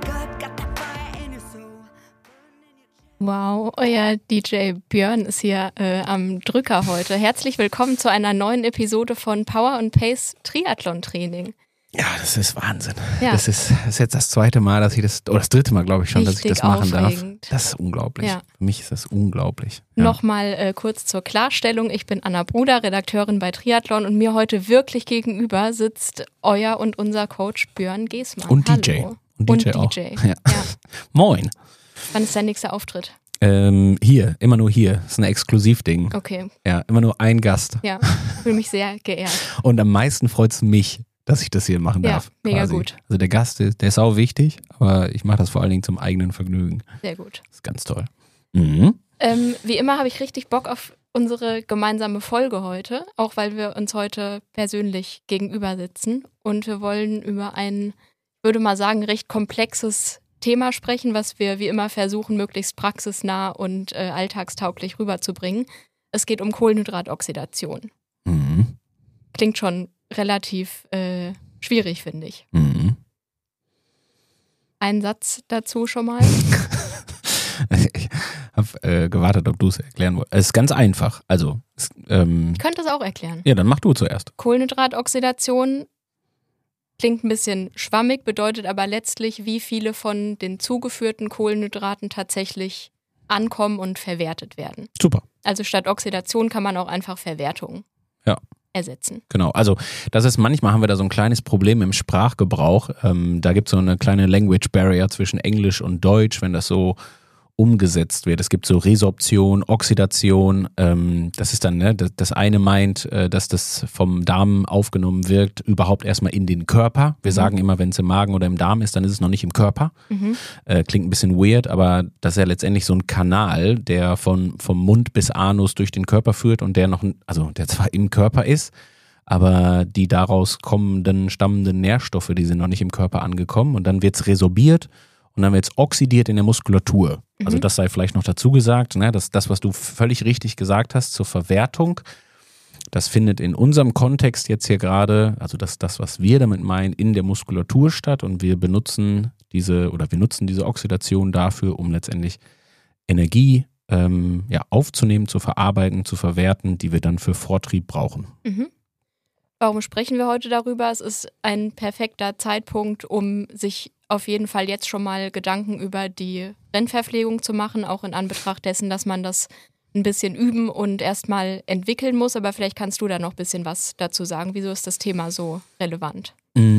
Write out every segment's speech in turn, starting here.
Wow, euer DJ Björn ist hier am Drücker heute. Herzlich willkommen zu einer neuen Episode von Power & Pace Triathlon Training. Ja, das ist Wahnsinn. Ja. Das ist jetzt das zweite Mal, dass ich das, oder das dritte Mal, glaube ich schon, dass ich das machen darf. Das ist unglaublich. Ja. Für mich ist das unglaublich. Ja. Nochmal kurz zur Klarstellung. Ich bin Anna Bruder, Redakteurin bei Triathlon, und mir heute wirklich gegenüber sitzt euer und unser Coach Björn Geßmann. Und DJ. Hallo. Und DJ auch. Ja. Moin. Wann ist dein nächster Auftritt? Hier, immer nur hier. Das ist ein Exklusivding. Okay. Ja, immer nur ein Gast. Ja, ich fühle mich sehr geehrt. Und am meisten freut es mich, dass ich das hier machen darf. Ja, mega quasi. gut. Also der Gast, der ist auch wichtig, aber ich mache das vor allen Dingen zum eigenen Vergnügen. Sehr gut. Das ist ganz toll. Mhm. Wie immer habe ich richtig Bock auf unsere gemeinsame Folge heute, auch weil wir uns heute persönlich gegenüber sitzen. Und wir wollen über ein, ich würde mal sagen, recht komplexes Thema sprechen, was wir wie immer versuchen, möglichst praxisnah und alltagstauglich rüberzubringen. Es geht um Kohlenhydratoxidation. Mhm. Klingt schon relativ schwierig, finde ich. Mhm. Ein Satz dazu schon mal. Ich habe gewartet, ob du es erklären wolltest. Es ist ganz einfach. Also, ich könnte es auch erklären. Ja, dann mach du zuerst. Kohlenhydratoxidation klingt ein bisschen schwammig, bedeutet aber letztlich, wie viele von den zugeführten Kohlenhydraten tatsächlich ankommen und verwertet werden. Super. Also statt Oxidation kann man auch einfach Verwertung ersetzen. Genau, also das ist, manchmal haben wir da so ein kleines Problem im Sprachgebrauch. Da gibt es so eine kleine Language Barrier zwischen Englisch und Deutsch, wenn das so umgesetzt wird. Es gibt so Resorption, Oxidation, das ist dann, ne, das eine meint, dass das vom Darm aufgenommen wird, überhaupt erstmal in den Körper. Wir sagen immer, wenn es im Magen oder im Darm ist, dann ist es noch nicht im Körper. Klingt ein bisschen weird, aber das ist ja letztendlich so ein Kanal, der vom Mund bis Anus durch den Körper führt und der der zwar im Körper ist, aber die daraus stammenden Nährstoffe, die sind noch nicht im Körper angekommen, und dann wird es resorbiert. Und dann wird es oxidiert in der Muskulatur. Also das sei vielleicht noch dazu gesagt, ne, dass das, was du völlig richtig gesagt hast zur Verwertung, das findet in unserem Kontext jetzt hier gerade, also das, was wir damit meinen, in der Muskulatur statt, und wir nutzen diese Oxidation dafür, um letztendlich Energie aufzunehmen, zu verarbeiten, zu verwerten, die wir dann für Vortrieb brauchen. Mhm. Warum sprechen wir heute darüber? Es ist ein perfekter Zeitpunkt, um sich auf jeden Fall jetzt schon mal Gedanken über die Rennverpflegung zu machen, auch in Anbetracht dessen, dass man das ein bisschen üben und erstmal entwickeln muss. Aber vielleicht kannst du da noch ein bisschen was dazu sagen. Wieso ist das Thema so relevant?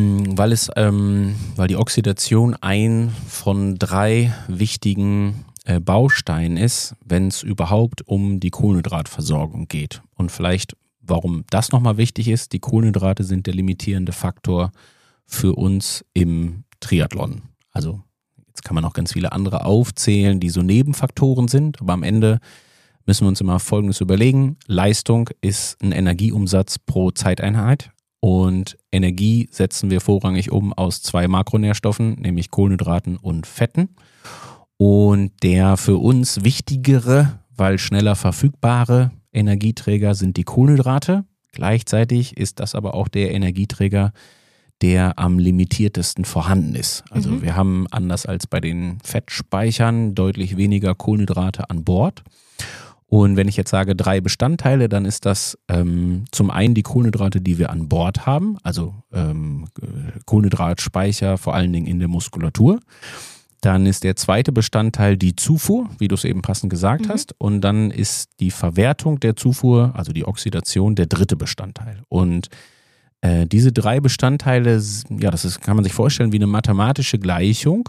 Weil die Oxidation ein von 3 wichtigen Bausteinen ist, wenn es überhaupt um die Kohlenhydratversorgung geht. Und vielleicht, warum das nochmal wichtig ist: die Kohlenhydrate sind der limitierende Faktor für uns im Triathlon. Also jetzt kann man noch ganz viele andere aufzählen, die so Nebenfaktoren sind, aber am Ende müssen wir uns immer Folgendes überlegen: Leistung ist ein Energieumsatz pro Zeiteinheit, und Energie setzen wir vorrangig um aus 2 Makronährstoffen, nämlich Kohlenhydraten und Fetten. Und der für uns wichtigere, weil schneller verfügbare Energieträger sind die Kohlenhydrate. Gleichzeitig ist das aber auch der Energieträger, der am limitiertesten vorhanden ist. Also wir haben, anders als bei den Fettspeichern, deutlich weniger Kohlenhydrate an Bord. Und wenn ich jetzt sage 3 Bestandteile, dann ist das zum einen die Kohlenhydrate, die wir an Bord haben, also Kohlenhydratspeicher vor allen Dingen in der Muskulatur. Dann ist der zweite Bestandteil die Zufuhr, wie du es eben passend gesagt hast. Und dann ist die Verwertung der Zufuhr, also die Oxidation, der dritte Bestandteil. Und diese 3 Bestandteile, ja, kann man sich vorstellen wie eine mathematische Gleichung.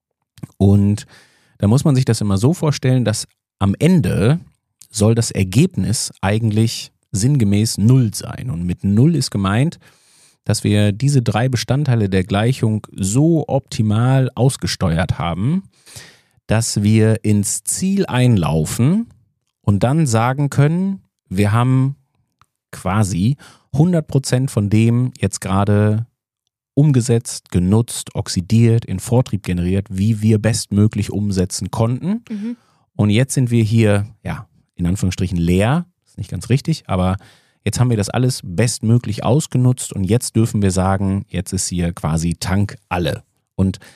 Und da muss man sich das immer so vorstellen, dass am Ende soll das Ergebnis eigentlich sinngemäß 0 sein. Und mit 0 ist gemeint, dass wir diese 3 Bestandteile der Gleichung so optimal ausgesteuert haben, dass wir ins Ziel einlaufen und dann sagen können, wir haben quasi 100% von dem jetzt gerade umgesetzt, genutzt, oxidiert, in Vortrieb generiert, wie wir bestmöglich umsetzen konnten. Und jetzt sind wir hier, ja, in Anführungsstrichen leer, ist nicht ganz richtig, aber jetzt haben wir das alles bestmöglich ausgenutzt und jetzt dürfen wir sagen, jetzt ist hier quasi Tank alle. Und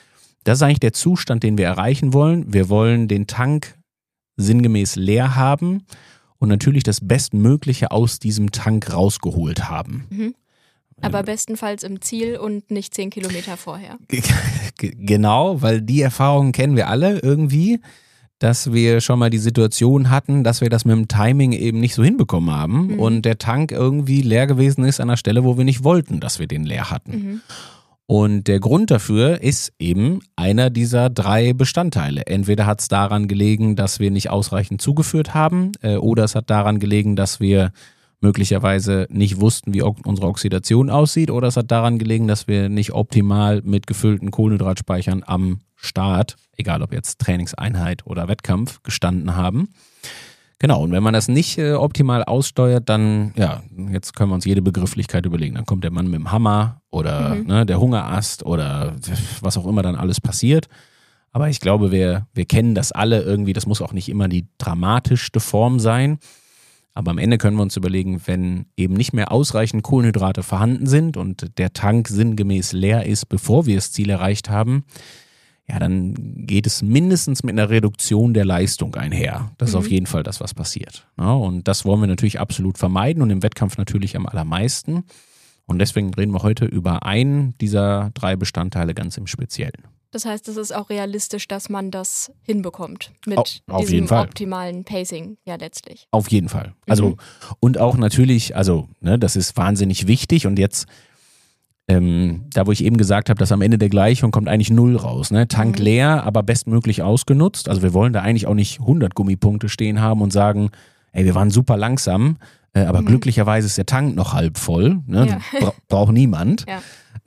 Das ist eigentlich der Zustand, den wir erreichen wollen. Wir wollen den Tank sinngemäß leer haben und natürlich das Bestmögliche aus diesem Tank rausgeholt haben. Mhm. Aber bestenfalls im Ziel und nicht 10 Kilometer vorher. Genau, weil die Erfahrungen kennen wir alle irgendwie, dass wir schon mal die Situation hatten, dass wir das mit dem Timing eben nicht so hinbekommen haben und der Tank irgendwie leer gewesen ist an der Stelle, wo wir nicht wollten, dass wir den leer hatten. Mhm. Und der Grund dafür ist eben einer dieser 3 Bestandteile. Entweder hat es daran gelegen, dass wir nicht ausreichend zugeführt haben, oder es hat daran gelegen, dass wir möglicherweise nicht wussten, wie unsere Oxidation aussieht, oder es hat daran gelegen, dass wir nicht optimal mit gefüllten Kohlenhydratspeichern am Start, egal ob jetzt Trainingseinheit oder Wettkampf, gestanden haben. Genau, und wenn man das nicht optimal aussteuert, dann, ja, jetzt können wir uns jede Begrifflichkeit überlegen. Dann kommt der Mann mit dem Hammer oder der Hungerast oder was auch immer dann alles passiert. Aber ich glaube, wir kennen das alle irgendwie. Das muss auch nicht immer die dramatischste Form sein. Aber am Ende können wir uns überlegen, wenn eben nicht mehr ausreichend Kohlenhydrate vorhanden sind und der Tank sinngemäß leer ist, bevor wir das Ziel erreicht haben, ja, dann geht es mindestens mit einer Reduktion der Leistung einher. Das ist auf jeden Fall das, was passiert. Ja, und das wollen wir natürlich absolut vermeiden und im Wettkampf natürlich am allermeisten. Und deswegen reden wir heute über einen dieser 3 Bestandteile ganz im Speziellen. Das heißt, es ist auch realistisch, dass man das hinbekommt mit auf diesem jeden Fall. Optimalen Pacing, ja letztlich. Auf jeden Fall. Also und auch natürlich, also das ist wahnsinnig wichtig und jetzt da wo ich eben gesagt habe, dass am Ende der Gleichung kommt eigentlich 0 raus. Ne? Tank leer, aber bestmöglich ausgenutzt. Also wir wollen da eigentlich auch nicht 100 Gummipunkte stehen haben und sagen, ey, wir waren super langsam, aber glücklicherweise ist der Tank noch halb voll. Ne? Ja. Braucht niemand. Ja.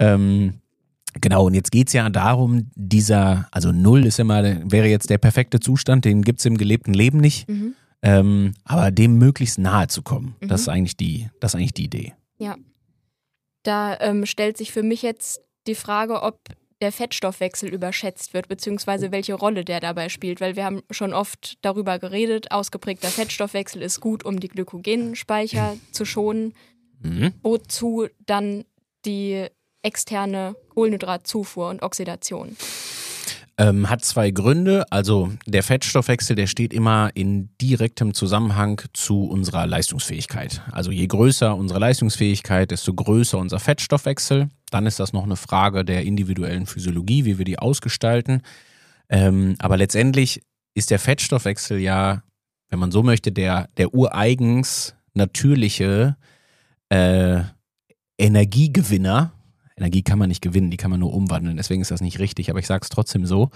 Genau, und jetzt geht es ja darum, also 0 wäre jetzt der perfekte Zustand, den gibt es im gelebten Leben nicht, aber dem möglichst nahe zu kommen. Das ist eigentlich die Idee. Ja. Da stellt sich für mich jetzt die Frage, ob der Fettstoffwechsel überschätzt wird, beziehungsweise welche Rolle der dabei spielt, weil wir haben schon oft darüber geredet, ausgeprägter Fettstoffwechsel ist gut, um die Glykogenspeicher zu schonen. Wozu dann die externe Kohlenhydratzufuhr und Oxidation? Hat 2 Gründe. Also der Fettstoffwechsel, der steht immer in direktem Zusammenhang zu unserer Leistungsfähigkeit. Also je größer unsere Leistungsfähigkeit, desto größer unser Fettstoffwechsel. Dann ist das noch eine Frage der individuellen Physiologie, wie wir die ausgestalten. Aber letztendlich ist der Fettstoffwechsel ja, wenn man so möchte, der ureigens natürliche Energiegewinner. Energie kann man nicht gewinnen, die kann man nur umwandeln, deswegen ist das nicht richtig, aber ich sage es trotzdem so,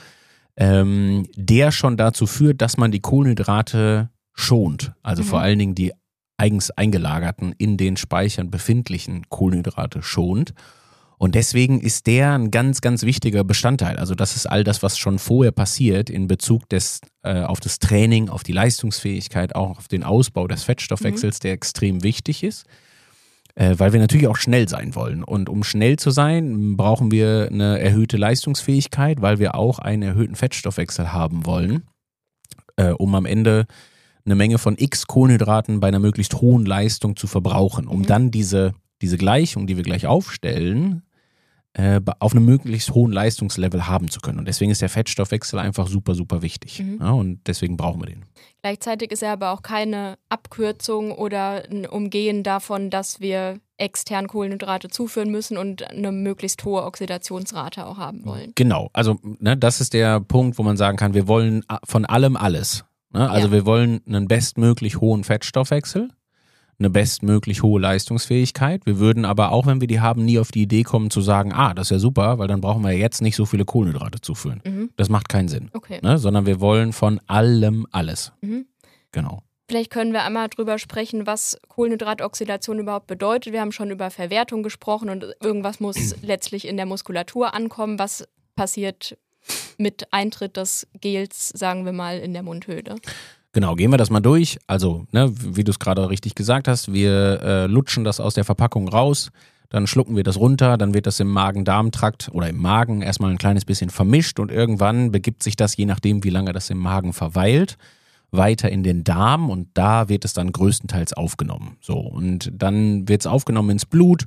der schon dazu führt, dass man die Kohlenhydrate schont, also vor allen Dingen die eigens eingelagerten, in den Speichern befindlichen Kohlenhydrate schont und deswegen ist der ein ganz, ganz wichtiger Bestandteil, also das ist all das, was schon vorher passiert in Bezug auf das Training, auf die Leistungsfähigkeit, auch auf den Ausbau des Fettstoffwechsels, der extrem wichtig ist. Weil wir natürlich auch schnell sein wollen. Und um schnell zu sein, brauchen wir eine erhöhte Leistungsfähigkeit, weil wir auch einen erhöhten Fettstoffwechsel haben wollen, um am Ende eine Menge von X Kohlenhydraten bei einer möglichst hohen Leistung zu verbrauchen, um dann diese Gleichung, die wir gleich aufstellen, auf einem möglichst hohen Leistungslevel haben zu können. Und deswegen ist der Fettstoffwechsel einfach super, super wichtig. Ja, und deswegen brauchen wir den. Gleichzeitig ist er aber auch keine Abkürzung oder ein Umgehen davon, dass wir extern Kohlenhydrate zuführen müssen und eine möglichst hohe Oxidationsrate auch haben wollen. Genau, also das ist der Punkt, wo man sagen kann, wir wollen von allem alles. Also wir wollen einen bestmöglich hohen Fettstoffwechsel, eine bestmöglich hohe Leistungsfähigkeit. Wir würden aber auch, wenn wir die haben, nie auf die Idee kommen zu sagen, das ist ja super, weil dann brauchen wir jetzt nicht so viele Kohlenhydrate zuführen. Das macht keinen Sinn. Okay. Sondern wir wollen von allem alles. Genau. Vielleicht können wir einmal drüber sprechen, was Kohlenhydratoxidation überhaupt bedeutet. Wir haben schon über Verwertung gesprochen und irgendwas muss letztlich in der Muskulatur ankommen. Was passiert mit Eintritt des Gels, sagen wir mal, in der Mundhöhle? Genau, gehen wir das mal durch. Also, wie du es gerade richtig gesagt hast, wir lutschen das aus der Verpackung raus, dann schlucken wir das runter, dann wird das im Magen-Darm-Trakt oder im Magen erstmal ein kleines bisschen vermischt und irgendwann begibt sich das, je nachdem wie lange das im Magen verweilt, weiter in den Darm und da wird es dann größtenteils aufgenommen. So, und dann wird es aufgenommen ins Blut,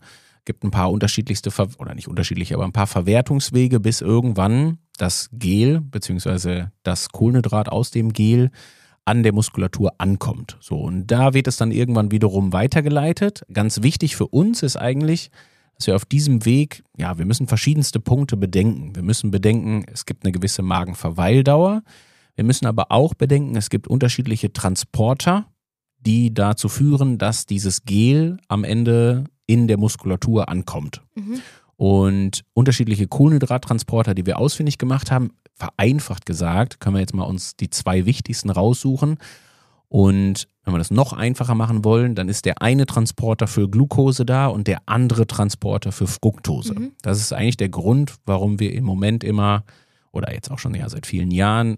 Gibt ein paar unterschiedlichste, oder nicht unterschiedliche, aber ein paar Verwertungswege, bis irgendwann das Gel bzw. das Kohlenhydrat aus dem Gel an der Muskulatur ankommt. So, und da wird es dann irgendwann wiederum weitergeleitet. Ganz wichtig für uns ist eigentlich, dass wir auf diesem Weg, ja, wir müssen verschiedenste Punkte bedenken. Wir müssen bedenken, es gibt eine gewisse Magenverweildauer. Wir müssen aber auch bedenken, es gibt unterschiedliche Transporter, die dazu führen, dass dieses Gel am Ende in der Muskulatur ankommt. Und unterschiedliche Kohlenhydrattransporter, die wir ausfindig gemacht haben, vereinfacht gesagt, können wir jetzt mal uns die 2 wichtigsten raussuchen. Und wenn wir das noch einfacher machen wollen, dann ist der eine Transporter für Glucose da und der andere Transporter für Fructose. Das ist eigentlich der Grund, warum wir im Moment immer, oder jetzt auch schon seit vielen Jahren,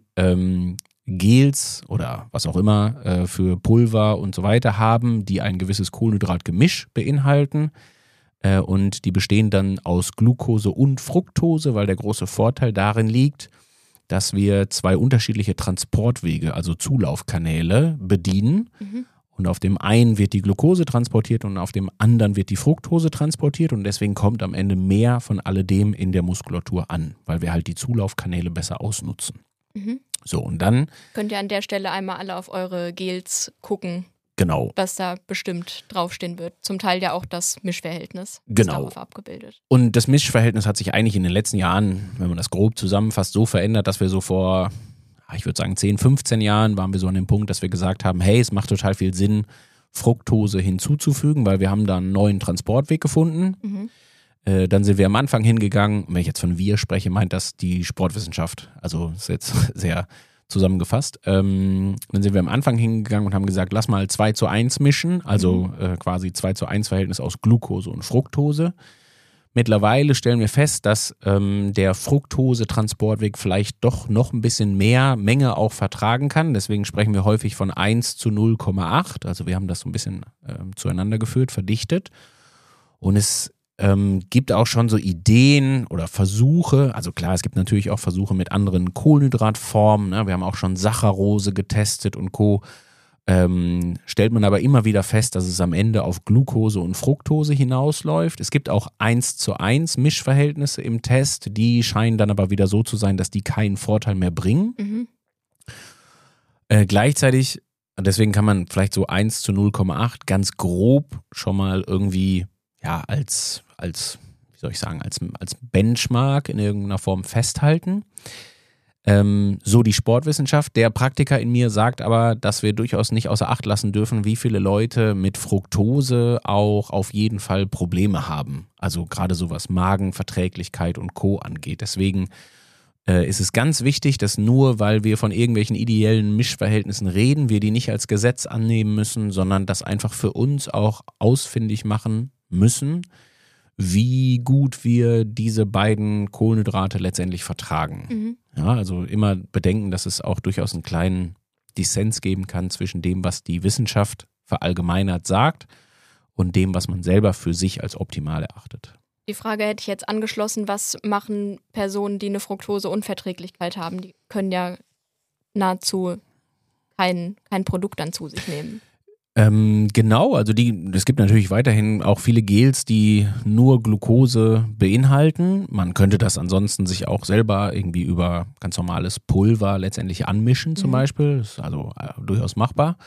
Gels oder was auch immer für Pulver und so weiter haben, die ein gewisses Kohlenhydratgemisch beinhalten. Und die bestehen dann aus Glucose und Fructose, weil der große Vorteil darin liegt, dass wir 2 unterschiedliche Transportwege, also Zulaufkanäle, bedienen. Und auf dem einen wird die Glucose transportiert und auf dem anderen wird die Fructose transportiert. Und deswegen kommt am Ende mehr von alledem in der Muskulatur an, weil wir halt die Zulaufkanäle besser ausnutzen. So, und dann könnt ihr an der Stelle einmal alle auf eure Gels gucken. Genau. Was da bestimmt draufstehen wird. Zum Teil ja auch das Mischverhältnis. Genau. Ist darauf abgebildet. Und das Mischverhältnis hat sich eigentlich in den letzten Jahren, wenn man das grob zusammenfasst, so verändert, dass wir so vor, ich würde sagen 10, 15 Jahren waren wir so an dem Punkt, dass wir gesagt haben, hey, es macht total viel Sinn, Fructose hinzuzufügen, weil wir haben da einen neuen Transportweg gefunden. Dann sind wir am Anfang hingegangen, wenn ich jetzt von wir spreche, meint das die Sportwissenschaft. Also ist jetzt sehr zusammengefasst. Dann sind wir am Anfang hingegangen und haben gesagt, lass mal 2:1 mischen, also quasi 2:1 Verhältnis aus Glucose und Fructose. Mittlerweile stellen wir fest, dass der Fructose-Transportweg vielleicht doch noch ein bisschen mehr Menge auch vertragen kann. Deswegen sprechen wir häufig von 1:0,8. Also wir haben das so ein bisschen zueinander geführt, verdichtet. Und es gibt auch schon so Ideen oder Versuche, also klar, es gibt natürlich auch Versuche mit anderen Kohlenhydratformen, ne? Wir haben auch schon Saccharose getestet und Co. Stellt man aber immer wieder fest, dass es am Ende auf Glucose und Fructose hinausläuft. Es gibt auch 1:1 Mischverhältnisse im Test, die scheinen dann aber wieder so zu sein, dass die keinen Vorteil mehr bringen. Gleichzeitig, deswegen kann man vielleicht so 1:0,8 ganz grob schon mal irgendwie als wie soll ich sagen, als Benchmark in irgendeiner Form festhalten. So die Sportwissenschaft. Der Praktiker in mir sagt aber, dass wir durchaus nicht außer Acht lassen dürfen, wie viele Leute mit Fructose auch auf jeden Fall Probleme haben. Also gerade so was Magenverträglichkeit und Co. angeht. Deswegen ist es ganz wichtig, dass nur weil wir von irgendwelchen ideellen Mischverhältnissen reden, wir die nicht als Gesetz annehmen müssen, sondern das einfach für uns auch ausfindig machen müssen, wie gut wir diese beiden Kohlenhydrate letztendlich vertragen. Ja, also immer bedenken, dass es auch durchaus einen kleinen Dissens geben kann zwischen dem, was die Wissenschaft verallgemeinert sagt und dem, was man selber für sich als optimal erachtet. Die Frage hätte ich jetzt angeschlossen, was machen Personen, die eine Fructoseunverträglichkeit haben? Die können ja nahezu kein Produkt dann zu sich nehmen. Genau, also es gibt natürlich weiterhin auch viele Gels, die nur Glucose beinhalten. Man könnte das ansonsten sich auch selber irgendwie über ganz normales Pulver letztendlich anmischen zum Beispiel. Das ist also durchaus machbar.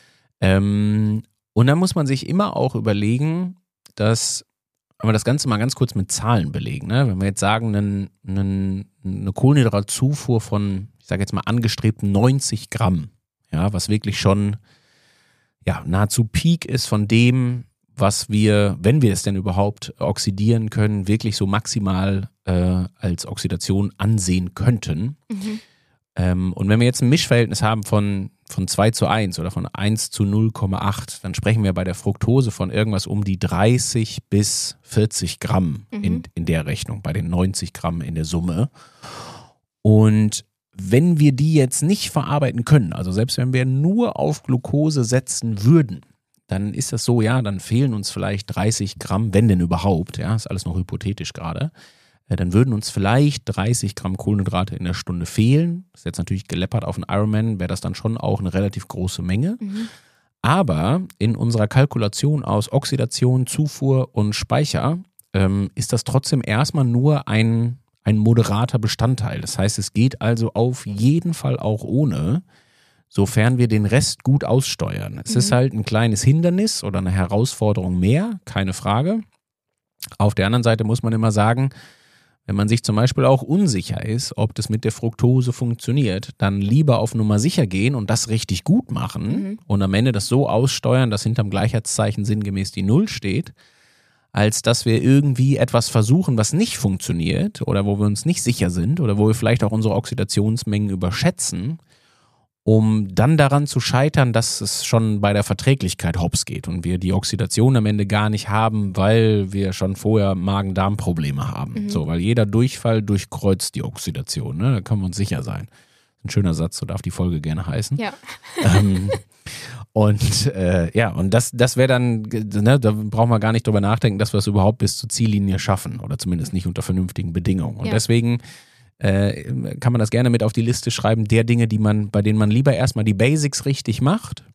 Und dann muss man sich immer auch überlegen, dass, wenn wir das Ganze mal ganz kurz mit Zahlen belegen, ne? Wenn wir jetzt sagen, eine Kohlenhydratzufuhr von, ich sage jetzt mal angestrebten 90 Gramm, ja, was wirklich schon nahezu Peak ist von dem, was wir, wenn wir es denn überhaupt oxidieren können, wirklich so maximal als Oxidation ansehen könnten. Und wenn wir jetzt ein Mischverhältnis haben von 2:1 oder von 1:0,8, dann sprechen wir bei der Fructose von irgendwas um die 30 bis 40 Gramm in der Rechnung, bei den 90 Gramm in der Summe. Und wenn wir die jetzt nicht verarbeiten können, also selbst wenn wir nur auf Glucose setzen würden, dann ist das so, dann fehlen uns vielleicht 30 Gramm, wenn denn überhaupt, ist alles noch hypothetisch gerade, dann würden uns vielleicht 30 Gramm Kohlenhydrate in der Stunde fehlen. Das ist jetzt natürlich geleppert auf einen Ironman, wäre das dann schon auch eine relativ große Menge. Aber in unserer Kalkulation aus Oxidation, Zufuhr und Speicher ist das trotzdem erstmal nur ein moderater Bestandteil. Das heißt, es geht also auf jeden Fall auch ohne, sofern wir den Rest gut aussteuern. Es ist halt ein kleines Hindernis oder eine Herausforderung mehr, keine Frage. Auf der anderen Seite muss man immer sagen, wenn man sich zum Beispiel auch unsicher ist, ob das mit der Fructose funktioniert, dann lieber auf Nummer sicher gehen und das richtig gut machen und am Ende das so aussteuern, dass hinterm Gleichheitszeichen sinngemäß die Null steht, als dass wir irgendwie etwas versuchen, was nicht funktioniert oder wo wir uns nicht sicher sind oder wo wir vielleicht auch unsere Oxidationsmengen überschätzen, um dann daran zu scheitern, dass es schon bei der Verträglichkeit hops geht und wir die Oxidation am Ende gar nicht haben, weil wir schon vorher Magen-Darm-Probleme haben. So, weil jeder Durchfall durchkreuzt die Oxidation, ne? Da können wir uns sicher sein. Ein schöner Satz, so darf die Folge gerne heißen. Ja. Und das wäre dann, ne, da brauchen wir gar nicht drüber nachdenken, dass wir es überhaupt bis zur Ziellinie schaffen oder zumindest nicht unter vernünftigen Bedingungen. Und deswegen kann man das gerne mit auf die Liste schreiben, der Dinge, bei denen man lieber erstmal die Basics richtig macht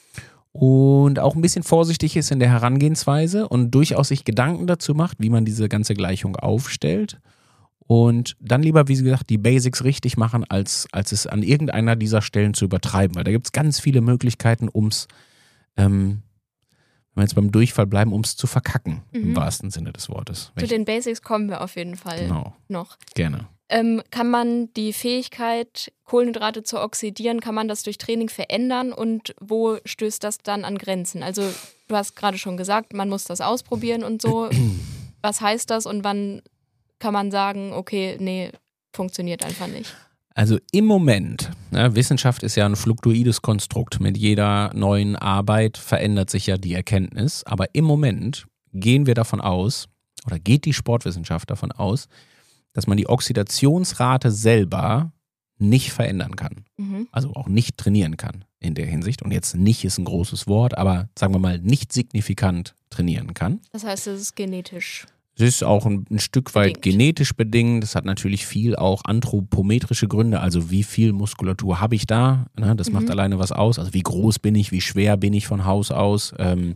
und auch ein bisschen vorsichtig ist in der Herangehensweise und durchaus sich Gedanken dazu macht, wie man diese ganze Gleichung aufstellt und dann lieber, wie gesagt, die Basics richtig machen, als es an irgendeiner dieser Stellen zu übertreiben, weil da gibt es ganz viele Möglichkeiten, wenn wir jetzt beim Durchfall bleiben, um es zu verkacken, im wahrsten Sinne des Wortes. Zu den Basics kommen wir auf jeden Fall noch. Gerne. Kann man die Fähigkeit, Kohlenhydrate zu oxidieren, kann man das durch Training verändern und wo stößt das dann an Grenzen? Also du hast gerade schon gesagt, man muss das ausprobieren und so. Was heißt das und wann kann man sagen, okay, nee, funktioniert einfach nicht? Also im Moment, Wissenschaft ist ja ein fluktuides Konstrukt. Mit jeder neuen Arbeit verändert sich ja die Erkenntnis. Aber im Moment gehen wir davon aus, oder geht die Sportwissenschaft davon aus, dass man die Oxidationsrate selber nicht verändern kann. Also auch nicht trainieren kann in der Hinsicht. Und jetzt nicht ist ein großes Wort, aber sagen wir mal nicht signifikant trainieren kann. Das heißt, es ist genetisch. Es ist auch ein Stück weit genetisch bedingt. Das hat natürlich viel auch anthropometrische Gründe. Also wie viel Muskulatur habe ich da? Das macht alleine was aus. Also wie groß bin ich, wie schwer bin ich von Haus aus?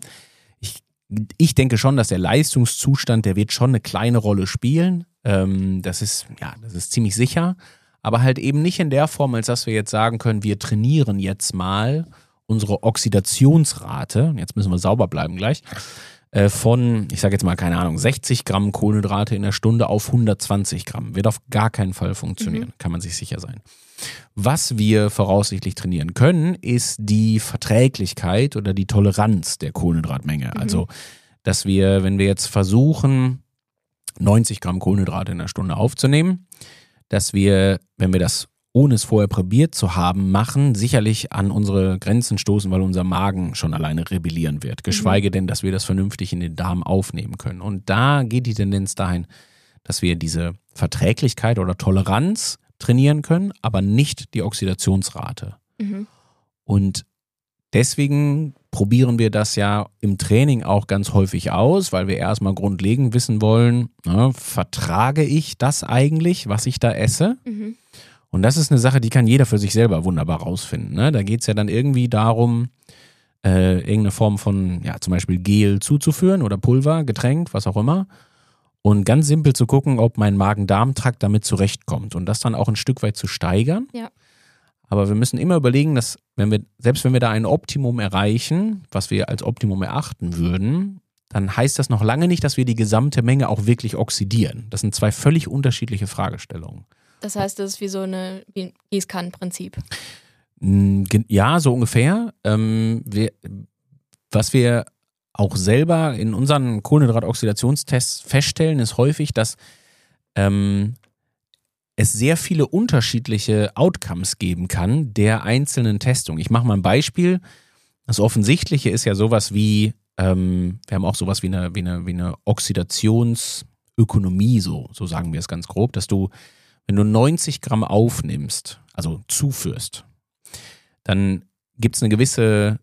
Ich denke schon, dass der Leistungszustand, der wird schon eine kleine Rolle spielen. Das ist ziemlich sicher. Aber halt eben nicht in der Form, als dass wir jetzt sagen können, wir trainieren jetzt mal unsere Oxidationsrate, und jetzt müssen wir sauber bleiben gleich, von, ich sage jetzt mal, keine Ahnung, 60 Gramm Kohlenhydrate in der Stunde auf 120 Gramm. Wird auf gar keinen Fall funktionieren, kann man sich sicher sein. Was wir voraussichtlich trainieren können, ist die Verträglichkeit oder die Toleranz der Kohlenhydratmenge. Also, dass wir, wenn wir jetzt versuchen, 90 Gramm Kohlenhydrate in der Stunde aufzunehmen, dass wir, wenn wir das ohne es vorher probiert zu haben, machen, sicherlich an unsere Grenzen stoßen, weil unser Magen schon alleine rebellieren wird. Geschweige denn, dass wir das vernünftig in den Darm aufnehmen können. Und da geht die Tendenz dahin, dass wir diese Verträglichkeit oder Toleranz trainieren können, aber nicht die Oxidationsrate. Und deswegen probieren wir das ja im Training auch ganz häufig aus, weil wir erstmal grundlegend wissen wollen, vertrage ich das eigentlich, was ich da esse? Und das ist eine Sache, die kann jeder für sich selber wunderbar rausfinden. Ne? Da geht es ja dann irgendwie darum, irgendeine Form von, zum Beispiel Gel zuzuführen oder Pulver, Getränk, was auch immer. Und ganz simpel zu gucken, ob mein Magen-Darm-Trakt damit zurechtkommt. Und das dann auch ein Stück weit zu steigern. Ja. Aber wir müssen immer überlegen, dass selbst wenn wir da ein Optimum erreichen, was wir als Optimum erachten würden, dann heißt das noch lange nicht, dass wir die gesamte Menge auch wirklich oxidieren. Das sind zwei völlig unterschiedliche Fragestellungen. Das heißt, das ist wie ein Gießkannenprinzip. Ja, so ungefähr. Was wir auch selber in unseren Kohlenhydratoxidationstests feststellen, ist häufig, dass es sehr viele unterschiedliche Outcomes geben kann der einzelnen Testung. Ich mache mal ein Beispiel. Das Offensichtliche ist ja sowas wie, wir haben auch sowas wie eine Oxidationsökonomie, so sagen wir es ganz grob, dass du, wenn du 90 Gramm aufnimmst, also zuführst, dann gibt es eine gewisse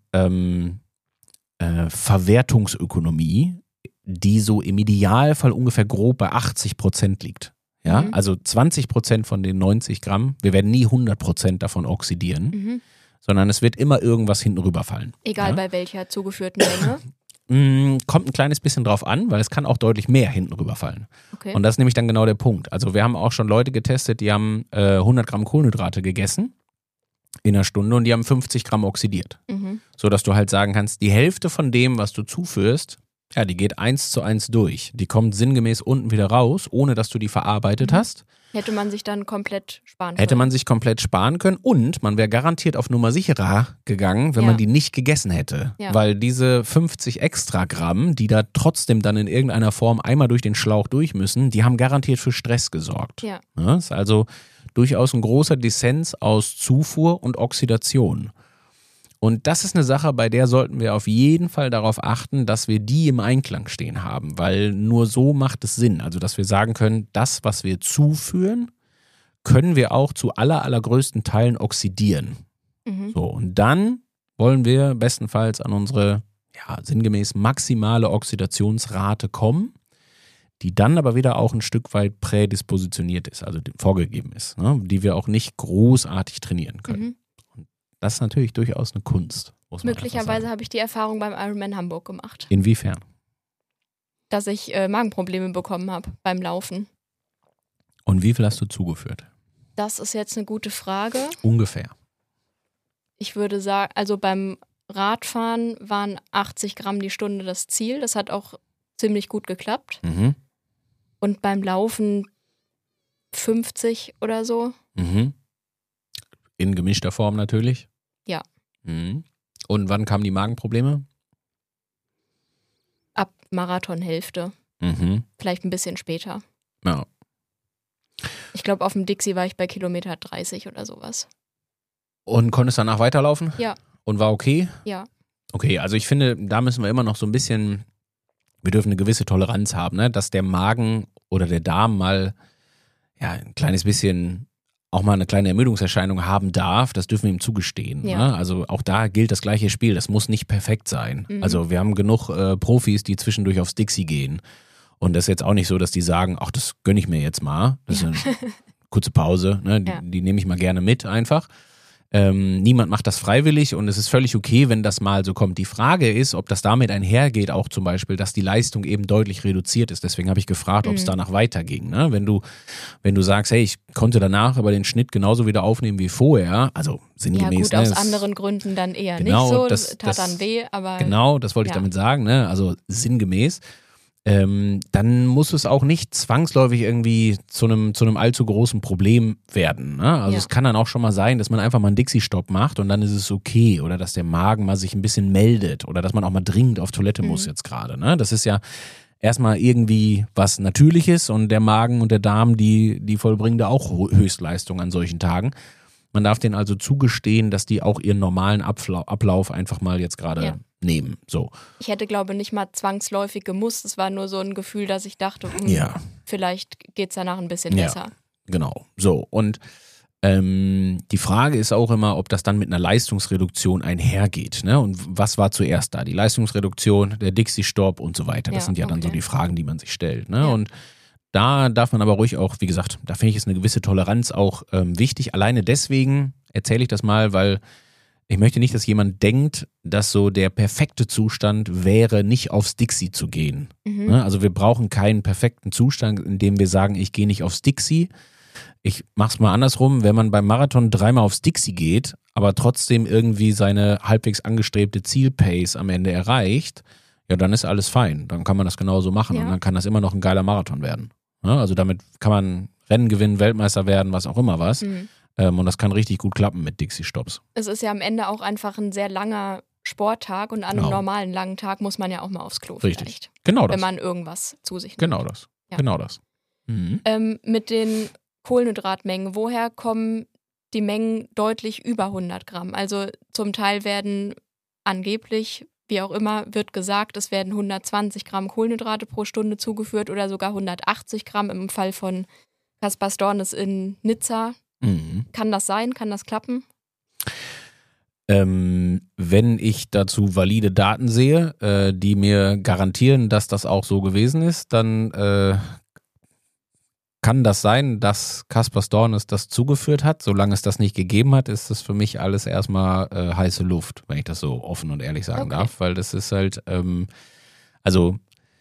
Verwertungsökonomie, die so im Idealfall ungefähr grob bei 80% liegt. Ja, also 20% von den 90 Gramm, wir werden nie 100% davon oxidieren, sondern es wird immer irgendwas hinten rüberfallen. Egal bei welcher zugeführten Menge? Kommt ein kleines bisschen drauf an, weil es kann auch deutlich mehr hinten rüberfallen. Okay. Und das ist nämlich dann genau der Punkt. Also wir haben auch schon Leute getestet, die haben 100 Gramm Kohlenhydrate gegessen in einer Stunde und die haben 50 Gramm oxidiert. So dass du halt sagen kannst, die Hälfte von dem, was du zuführst, ja, die geht 1:1 durch. Die kommt sinngemäß unten wieder raus, ohne dass du die verarbeitet hast. Hätte man sich dann komplett sparen können. Hätte man sich komplett sparen können und man wäre garantiert auf Nummer sicherer gegangen, wenn man die nicht gegessen hätte. Ja. Weil diese 50 extra Gramm, die da trotzdem dann in irgendeiner Form einmal durch den Schlauch durch müssen, die haben garantiert für Stress gesorgt. Ja. Das ist also durchaus ein großer Dissens aus Zufuhr und Oxidation. Und das ist eine Sache, bei der sollten wir auf jeden Fall darauf achten, dass wir die im Einklang stehen haben, weil nur so macht es Sinn. Also, dass wir sagen können, das, was wir zuführen, können wir auch zu allergrößten Teilen oxidieren. So, und dann wollen wir bestenfalls an unsere, sinngemäß maximale Oxidationsrate kommen, die dann aber wieder auch ein Stück weit prädispositioniert ist, also vorgegeben ist, ne, die wir auch nicht großartig trainieren können. Das ist natürlich durchaus eine Kunst. Möglicherweise habe ich die Erfahrung beim Ironman Hamburg gemacht. Inwiefern? Dass ich Magenprobleme bekommen habe beim Laufen. Und wie viel hast du zugeführt? Das ist jetzt eine gute Frage. Ungefähr. Ich würde sagen, also beim Radfahren waren 80 Gramm die Stunde das Ziel. Das hat auch ziemlich gut geklappt. Und beim Laufen 50 oder so. In gemischter Form natürlich? Ja. Und wann kamen die Magenprobleme? Ab Marathonhälfte. Vielleicht ein bisschen später. Ja. Ich glaube, auf dem Dixie war ich bei Kilometer 30 oder sowas. Und konntest danach weiterlaufen? Ja. Und war okay? Ja. Okay, also ich finde, da müssen wir immer noch so ein bisschen, wir dürfen eine gewisse Toleranz haben, ne? Dass der Magen oder der Darm mal ein kleines bisschen auch mal eine kleine Ermüdungserscheinung haben darf, das dürfen wir ihm zugestehen. Ja. Ne? Also auch da gilt das gleiche Spiel, das muss nicht perfekt sein. Also wir haben genug Profis, die zwischendurch aufs Dixie gehen. Und das ist jetzt auch nicht so, dass die sagen, ach, das gönne ich mir jetzt mal. Das ist eine kurze Pause, ne? Die nehme ich mal gerne mit einfach. Niemand macht das freiwillig und es ist völlig okay, wenn das mal so kommt. Die Frage ist, ob das damit einhergeht, auch zum Beispiel, dass die Leistung eben deutlich reduziert ist. Deswegen habe ich gefragt, ob es danach weiterging. Ne? Wenn du sagst, hey, ich konnte danach aber den Schnitt genauso wieder aufnehmen wie vorher, also sinngemäß. Ja gut, aus anderen Gründen dann eher nicht so, das tat dann weh, aber... Genau, das wollte ich damit sagen, ne? Also sinngemäß. Dann muss es auch nicht zwangsläufig irgendwie zu einem allzu großen Problem werden. Ne? Also es kann dann auch schon mal sein, dass man einfach mal einen Dixie-Stopp macht und dann ist es okay. Oder dass der Magen mal sich ein bisschen meldet oder dass man auch mal dringend auf Toilette muss jetzt gerade. Ne? Das ist ja erstmal irgendwie was Natürliches und der Magen und der Darm, die vollbringen da auch Höchstleistung an solchen Tagen. Man darf denen also zugestehen, dass die auch ihren normalen Ablauf einfach mal jetzt gerade nehmen. So. Ich hätte, glaube ich, nicht mal zwangsläufig gemusst. Es war nur so ein Gefühl, dass ich dachte, vielleicht geht es danach ein bisschen besser. Genau. So. Und die Frage ist auch immer, ob das dann mit einer Leistungsreduktion einhergeht. Ne? Und was war zuerst da? Die Leistungsreduktion, der Dixie-Stopp und so weiter. Das sind ja dann so die Fragen, die man sich stellt. Ne? Und da darf man aber ruhig auch, wie gesagt, da finde ich, ist eine gewisse Toleranz auch wichtig. Alleine deswegen erzähle ich das mal, weil ich möchte nicht, dass jemand denkt, dass so der perfekte Zustand wäre, nicht aufs Dixie zu gehen. Ne? Also wir brauchen keinen perfekten Zustand, in dem wir sagen, ich gehe nicht aufs Dixie. Ich mache es mal andersrum, wenn man beim Marathon 3-mal aufs Dixie geht, aber trotzdem irgendwie seine halbwegs angestrebte Zielpace am Ende erreicht, ja, dann ist alles fein. Dann kann man das genauso machen und dann kann das immer noch ein geiler Marathon werden. Ja, also damit kann man Rennen gewinnen, Weltmeister werden, was auch immer was. Und das kann richtig gut klappen mit Dixie-Stopps. Es ist ja am Ende auch einfach ein sehr langer Sporttag und an einem normalen langen Tag muss man ja auch mal aufs Klo vielleicht. Genau das. Wenn man irgendwas zu sich nimmt. Genau das. Ja. Genau das. Mit den Kohlenhydratmengen, woher kommen die Mengen deutlich über 100 Gramm? Also zum Teil werden angeblich, wie auch immer, wird gesagt, es werden 120 Gramm Kohlenhydrate pro Stunde zugeführt oder sogar 180 Gramm im Fall von Kaspar Stornes in Nizza. Kann das sein? Kann das klappen? Wenn ich dazu valide Daten sehe, die mir garantieren, dass das auch so gewesen ist, dann kann das sein, dass Kaspar Stornes das zugeführt hat. Solange es das nicht gegeben hat, ist das für mich alles erstmal heiße Luft, wenn ich das so offen und ehrlich sagen darf, weil das ist halt also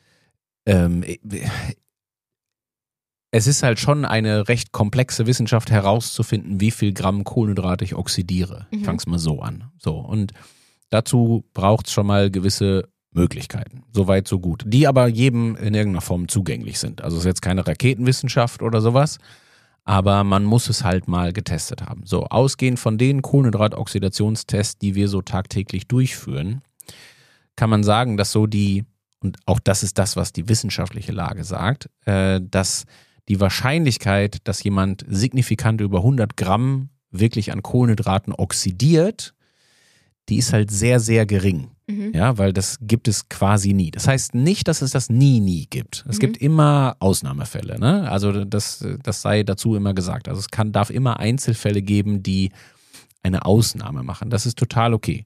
es ist halt schon eine recht komplexe Wissenschaft herauszufinden, wie viel Gramm Kohlenhydrate ich oxidiere. Ich fange es mal so an. So, und dazu braucht es schon mal gewisse Möglichkeiten. Soweit, so gut. Die aber jedem in irgendeiner Form zugänglich sind. Also es ist jetzt keine Raketenwissenschaft oder sowas, aber man muss es halt mal getestet haben. So, ausgehend von den Kohlenhydratoxidationstests, die wir so tagtäglich durchführen, kann man sagen, dass so und auch das ist das, was die wissenschaftliche Lage sagt, dass die Wahrscheinlichkeit, dass jemand signifikant über 100 Gramm wirklich an Kohlenhydraten oxidiert, die ist halt sehr, sehr gering. Ja, weil das gibt es quasi nie. Das heißt nicht, dass es das nie gibt. Es gibt immer Ausnahmefälle, ne? Also das sei dazu immer gesagt. Also es darf immer Einzelfälle geben, die eine Ausnahme machen. Das ist total okay.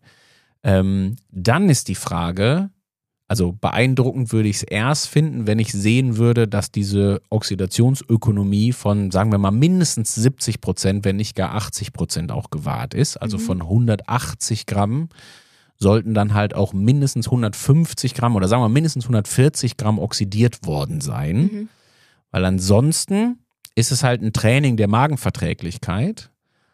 Dann ist die Frage, also beeindruckend würde ich es erst finden, wenn ich sehen würde, dass diese Oxidationsökonomie von, sagen wir mal, mindestens 70%, wenn nicht gar 80% auch gewahrt ist. Also von 180 Gramm sollten dann halt auch mindestens 150 Gramm oder sagen wir mindestens 140 Gramm oxidiert worden sein. Weil ansonsten ist es halt ein Training der Magenverträglichkeit,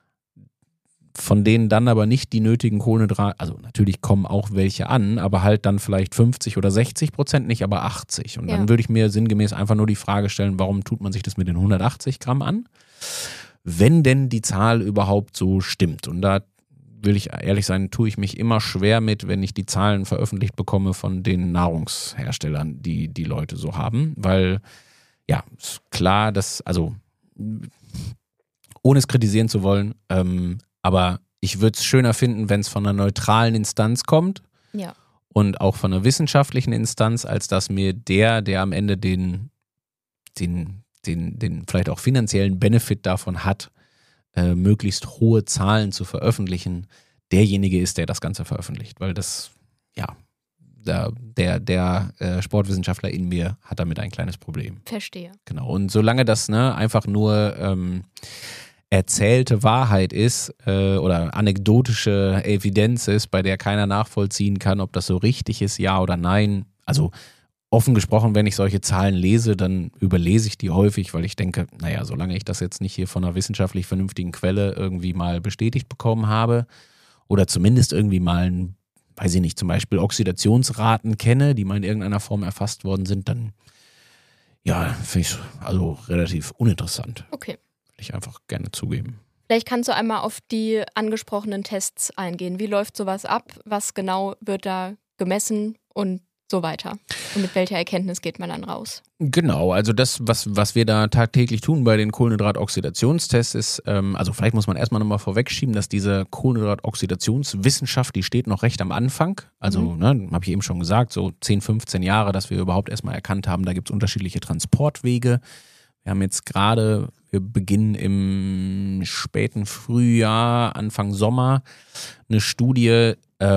von denen dann aber nicht die nötigen Kohlenhydrate, also natürlich kommen auch welche an, aber halt dann vielleicht 50 oder 60%, nicht aber 80. Und dann würde ich mir sinngemäß einfach nur die Frage stellen, warum tut man sich das mit den 180 Gramm an? Wenn denn die Zahl überhaupt so stimmt. Und da will ich ehrlich sein, tue ich mich immer schwer mit, wenn ich die Zahlen veröffentlicht bekomme von den Nahrungsherstellern, die die Leute so haben. Weil, ja, ist klar, dass, also ohne es kritisieren zu wollen, aber ich würde es schöner finden, wenn es von einer neutralen Instanz kommt und auch von einer wissenschaftlichen Instanz, als dass mir der am Ende den vielleicht auch finanziellen Benefit davon hat, möglichst hohe Zahlen zu veröffentlichen, derjenige ist, der das Ganze veröffentlicht. Weil das, ja, der Sportwissenschaftler in mir hat damit ein kleines Problem. Verstehe. Genau. Und solange das einfach nur erzählte Wahrheit ist oder anekdotische Evidenz ist, bei der keiner nachvollziehen kann, ob das so richtig ist, ja oder nein. Also offen gesprochen, wenn ich solche Zahlen lese, dann überlese ich die häufig, weil ich denke, naja, solange ich das jetzt nicht hier von einer wissenschaftlich vernünftigen Quelle irgendwie mal bestätigt bekommen habe oder zumindest irgendwie mal, weiß ich nicht, zum Beispiel Oxidationsraten kenne, die mal in irgendeiner Form erfasst worden sind, dann ja, finde ich also relativ uninteressant. Okay. Will ich einfach gerne zugeben. Vielleicht kannst du einmal auf die angesprochenen Tests eingehen. Wie läuft sowas ab? Was genau wird da gemessen und so weiter? Und mit welcher Erkenntnis geht man dann raus? Genau, also das, was wir da tagtäglich tun bei den Kohlenhydratoxidationstests ist, also vielleicht muss man erstmal nochmal vorwegschieben, dass diese Kohlenhydratoxidationswissenschaft, die steht noch recht am Anfang. Also, habe ich eben schon gesagt, so 10, 15 Jahre, dass wir überhaupt erstmal erkannt haben, da gibt es unterschiedliche Transportwege. Wir haben jetzt gerade, wir beginnen im späten Frühjahr, Anfang Sommer, eine Studie,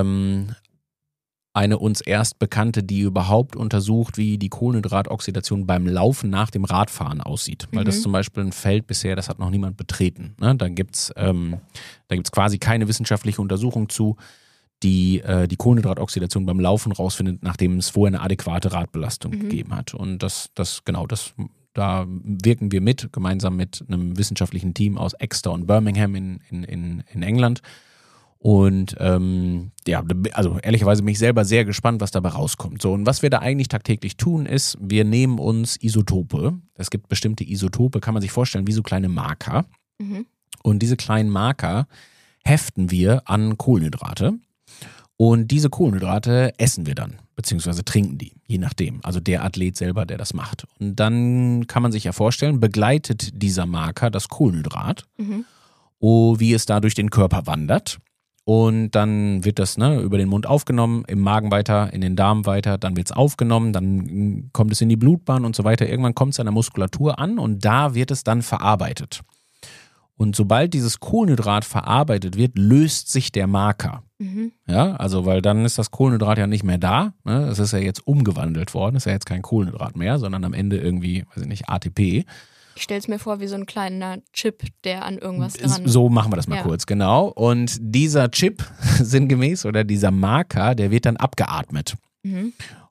eine uns erst bekannte, die überhaupt untersucht, wie die Kohlenhydratoxidation beim Laufen nach dem Radfahren aussieht. Weil das ist zum Beispiel ein Feld bisher, das hat noch niemand betreten. Ne? Da gibt's quasi keine wissenschaftliche Untersuchung zu, die die Kohlenhydratoxidation beim Laufen rausfindet, nachdem es vorher eine adäquate Radbelastung gegeben hat. Und da wirken wir mit, gemeinsam mit einem wissenschaftlichen Team aus Exeter und Birmingham in England. Und also ehrlicherweise bin ich selber sehr gespannt, was dabei rauskommt. So, und was wir da eigentlich tagtäglich tun, ist, wir nehmen uns Isotope. Es gibt bestimmte Isotope, kann man sich vorstellen, wie so kleine Marker. Und diese kleinen Marker heften wir an Kohlenhydrate. Und diese Kohlenhydrate essen wir dann, beziehungsweise trinken die, je nachdem. Also der Athlet selber, der das macht. Und dann kann man sich ja vorstellen, begleitet dieser Marker das Kohlenhydrat, wie es da durch den Körper wandert. Und dann wird das über den Mund aufgenommen, im Magen weiter, in den Darm weiter, dann wird es aufgenommen, dann kommt es in die Blutbahn und so weiter. Irgendwann kommt es an der Muskulatur an und da wird es dann verarbeitet. Und sobald dieses Kohlenhydrat verarbeitet wird, löst sich der Marker. Ja, also weil dann ist das Kohlenhydrat ja nicht mehr da. Ne? Es ist ja jetzt umgewandelt worden, es ist ja jetzt kein Kohlenhydrat mehr, sondern am Ende irgendwie, weiß ich nicht, ATP. Ich stelle es mir vor wie so ein kleiner Chip, der an irgendwas dran... So machen wir das mal kurz, genau. Und dieser Chip, sinngemäß, oder dieser Marker, der wird dann abgeatmet.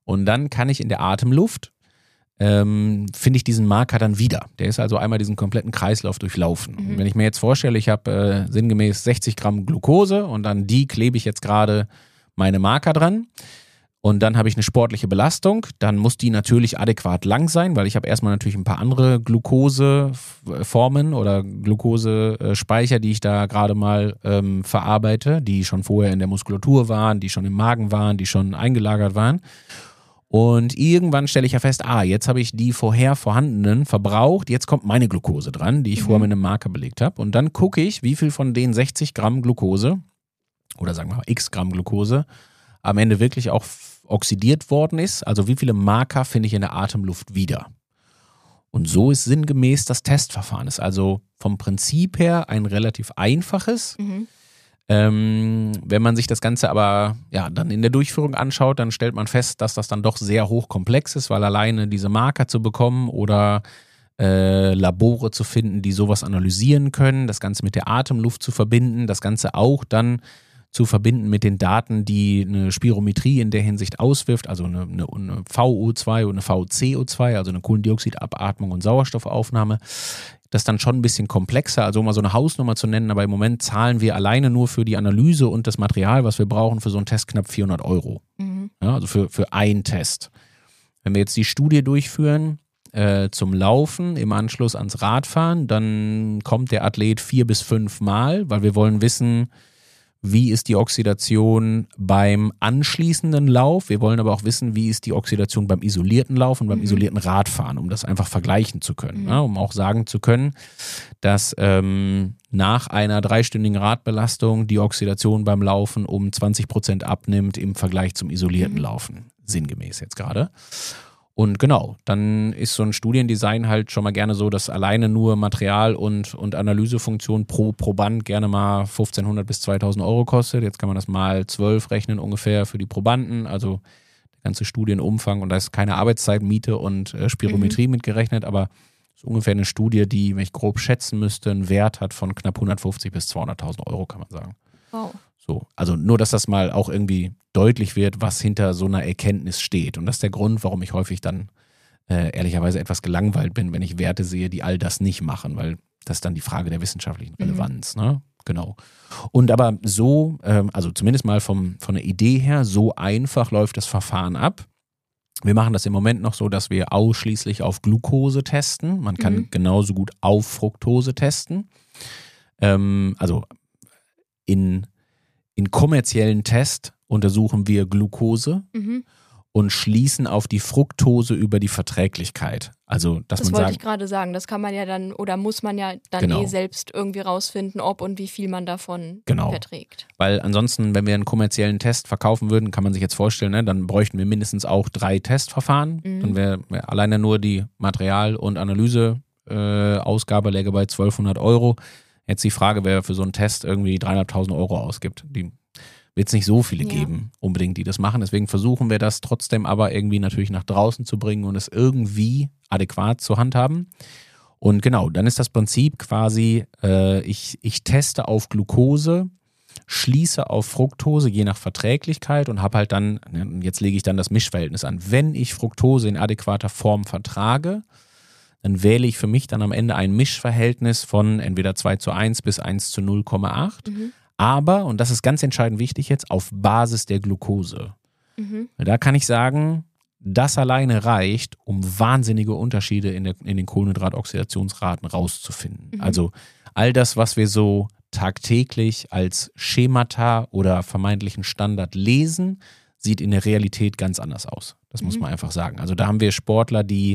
Und dann kann ich in der Atemluft, finde ich diesen Marker dann wieder. Der ist also einmal diesen kompletten Kreislauf durchlaufen. Und wenn ich mir jetzt vorstelle, ich habe sinngemäß 60 Gramm Glucose und an die klebe ich jetzt gerade meine Marker dran. Und dann habe ich eine sportliche Belastung, dann muss die natürlich adäquat lang sein, weil ich habe erstmal natürlich ein paar andere Glukoseformen oder Glukosespeicher, die ich da gerade mal verarbeite, die schon vorher in der Muskulatur waren, die schon im Magen waren, die schon eingelagert waren. Und irgendwann stelle ich ja fest, jetzt habe ich die vorher vorhandenen verbraucht, jetzt kommt meine Glukose dran, die ich vorher mit einem Marker belegt habe. Und dann gucke ich, wie viel von den 60 Gramm Glukose oder sagen wir mal x Gramm Glukose am Ende wirklich auch oxidiert worden ist. Also wie viele Marker finde ich in der Atemluft wieder. Und so ist sinngemäß das Testverfahren. Ist also vom Prinzip her ein relativ einfaches. Wenn man sich das Ganze aber dann in der Durchführung anschaut, dann stellt man fest, dass das dann doch sehr hochkomplex ist, weil alleine diese Marker zu bekommen oder Labore zu finden, die sowas analysieren können, das Ganze mit der Atemluft zu verbinden, das Ganze auch dann zu verbinden mit den Daten, die eine Spirometrie in der Hinsicht auswirft, also eine VO2 und eine VCO2, also eine Kohlendioxidabatmung und Sauerstoffaufnahme. Das ist dann schon ein bisschen komplexer, also um mal so eine Hausnummer zu nennen, aber im Moment zahlen wir alleine nur für die Analyse und das Material, was wir brauchen, für so einen Test knapp 400 €. Ja, also für einen Test. Wenn wir jetzt die Studie durchführen zum Laufen im Anschluss ans Radfahren, dann kommt der Athlet 4 bis 5 Mal, weil wir wollen wissen, wie ist die Oxidation beim anschließenden Lauf. Wir wollen aber auch wissen, wie ist die Oxidation beim isolierten Lauf und beim isolierten Radfahren, um das einfach vergleichen zu können. Ja, um auch sagen zu können, dass nach einer 3-stündigen Radbelastung die Oxidation beim Laufen um 20% abnimmt im Vergleich zum isolierten Laufen. Sinngemäß jetzt gerade. Und genau, dann ist so ein Studiendesign halt schon mal gerne so, dass alleine nur Material und Analysefunktion pro Proband gerne mal 1.500 bis 2.000 € kostet. Jetzt kann man das mal 12 rechnen ungefähr für die Probanden, also der ganze Studienumfang, und da ist keine Arbeitszeit, Miete und Spirometrie mitgerechnet, aber das ist ungefähr eine Studie, die, wenn ich grob schätzen müsste, einen Wert hat von knapp 150 bis 200.000 €, kann man sagen. Wow. So, also nur, dass das mal auch irgendwie deutlich wird, was hinter so einer Erkenntnis steht. Und das ist der Grund, warum ich häufig dann ehrlicherweise etwas gelangweilt bin, wenn ich Werte sehe, die all das nicht machen, weil das ist dann die Frage der wissenschaftlichen Relevanz. Ne? Genau. Und aber so, also zumindest mal von der Idee her, so einfach läuft das Verfahren ab. Wir machen das im Moment noch so, dass wir ausschließlich auf Glucose testen. Man kann genauso gut auf Fructose testen. Also in kommerziellen Test untersuchen wir Glucose und schließen auf die Fructose über die Verträglichkeit. Also, dass das man wollte ich gerade sagen, das kann man ja dann oder muss man ja dann selbst irgendwie rausfinden, ob und wie viel man davon verträgt. Weil ansonsten, wenn wir einen kommerziellen Test verkaufen würden, kann man sich jetzt vorstellen, ne, dann bräuchten wir mindestens auch 3 Testverfahren. Dann wäre alleine nur die Material- und Analyseausgabe läge bei 1.200 €. Jetzt die Frage, wer für so einen Test irgendwie 3.500 € ausgibt. Die wird es nicht so viele geben, unbedingt, die das machen. Deswegen versuchen wir das trotzdem aber irgendwie natürlich nach draußen zu bringen und es irgendwie adäquat zu handhaben. Und genau, dann ist das Prinzip quasi, ich teste auf Glucose, schließe auf Fructose je nach Verträglichkeit und habe halt dann, jetzt lege ich dann das Mischverhältnis an. Wenn ich Fructose in adäquater Form vertrage, dann wähle ich für mich dann am Ende ein Mischverhältnis von entweder 2:1 bis 1:0,8. Aber, und das ist ganz entscheidend wichtig jetzt, auf Basis der Glucose. Da kann ich sagen, das alleine reicht, um wahnsinnige Unterschiede in den Kohlenhydratoxidationsraten rauszufinden. Also all das, was wir so tagtäglich als Schemata oder vermeintlichen Standard lesen, sieht in der Realität ganz anders aus. Das muss man einfach sagen. Also da haben wir Sportler, die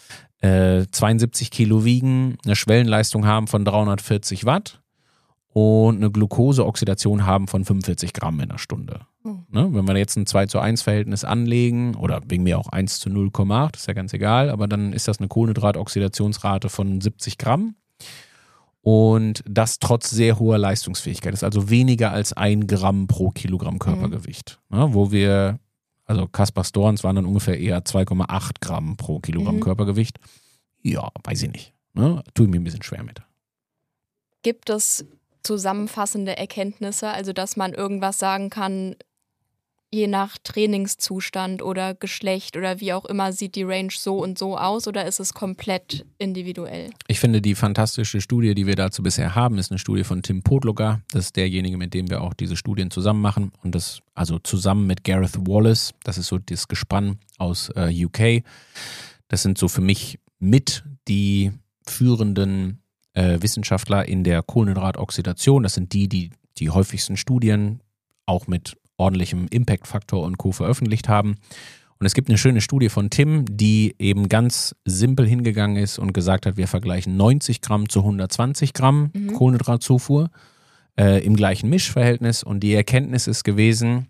72 Kilo wiegen, eine Schwellenleistung haben von 340 Watt und eine Glukoseoxidation haben von 45 Gramm in der Stunde. Ne? Wenn wir jetzt ein 2:1 Verhältnis anlegen oder wegen mir auch 1:0,8, ist ja ganz egal, aber dann ist das eine Kohlenhydratoxidationsrate von 70 Gramm und das trotz sehr hoher Leistungsfähigkeit. Das ist also weniger als 1 Gramm pro Kilogramm Körpergewicht. Ne? Wo wir Also Kaspar Storns waren dann ungefähr eher 2,8 Gramm pro Kilogramm Körpergewicht. Ja, weiß ich nicht. Ne? Tue ich mir ein bisschen schwer mit. Gibt es zusammenfassende Erkenntnisse, also dass man irgendwas sagen kann, je nach Trainingszustand oder Geschlecht oder wie auch immer sieht die Range so und so aus oder ist es komplett individuell? Ich finde, die fantastische Studie, die wir dazu bisher haben, ist eine Studie von Tim Podlogar. Das ist derjenige, mit dem wir auch diese Studien zusammen machen. Und das, also zusammen mit Gareth Wallace, das ist so das Gespann aus UK. Das sind so für mich mit die führenden Wissenschaftler in der Kohlenhydratoxidation. Das sind die häufigsten Studien auch mit ordentlichem Impact-Faktor und Co. veröffentlicht haben. Und es gibt eine schöne Studie von Tim, die eben ganz simpel hingegangen ist und gesagt hat, wir vergleichen 90 Gramm zu 120 Gramm Kohlenhydratzufuhr im gleichen Mischverhältnis. Und die Erkenntnis ist gewesen,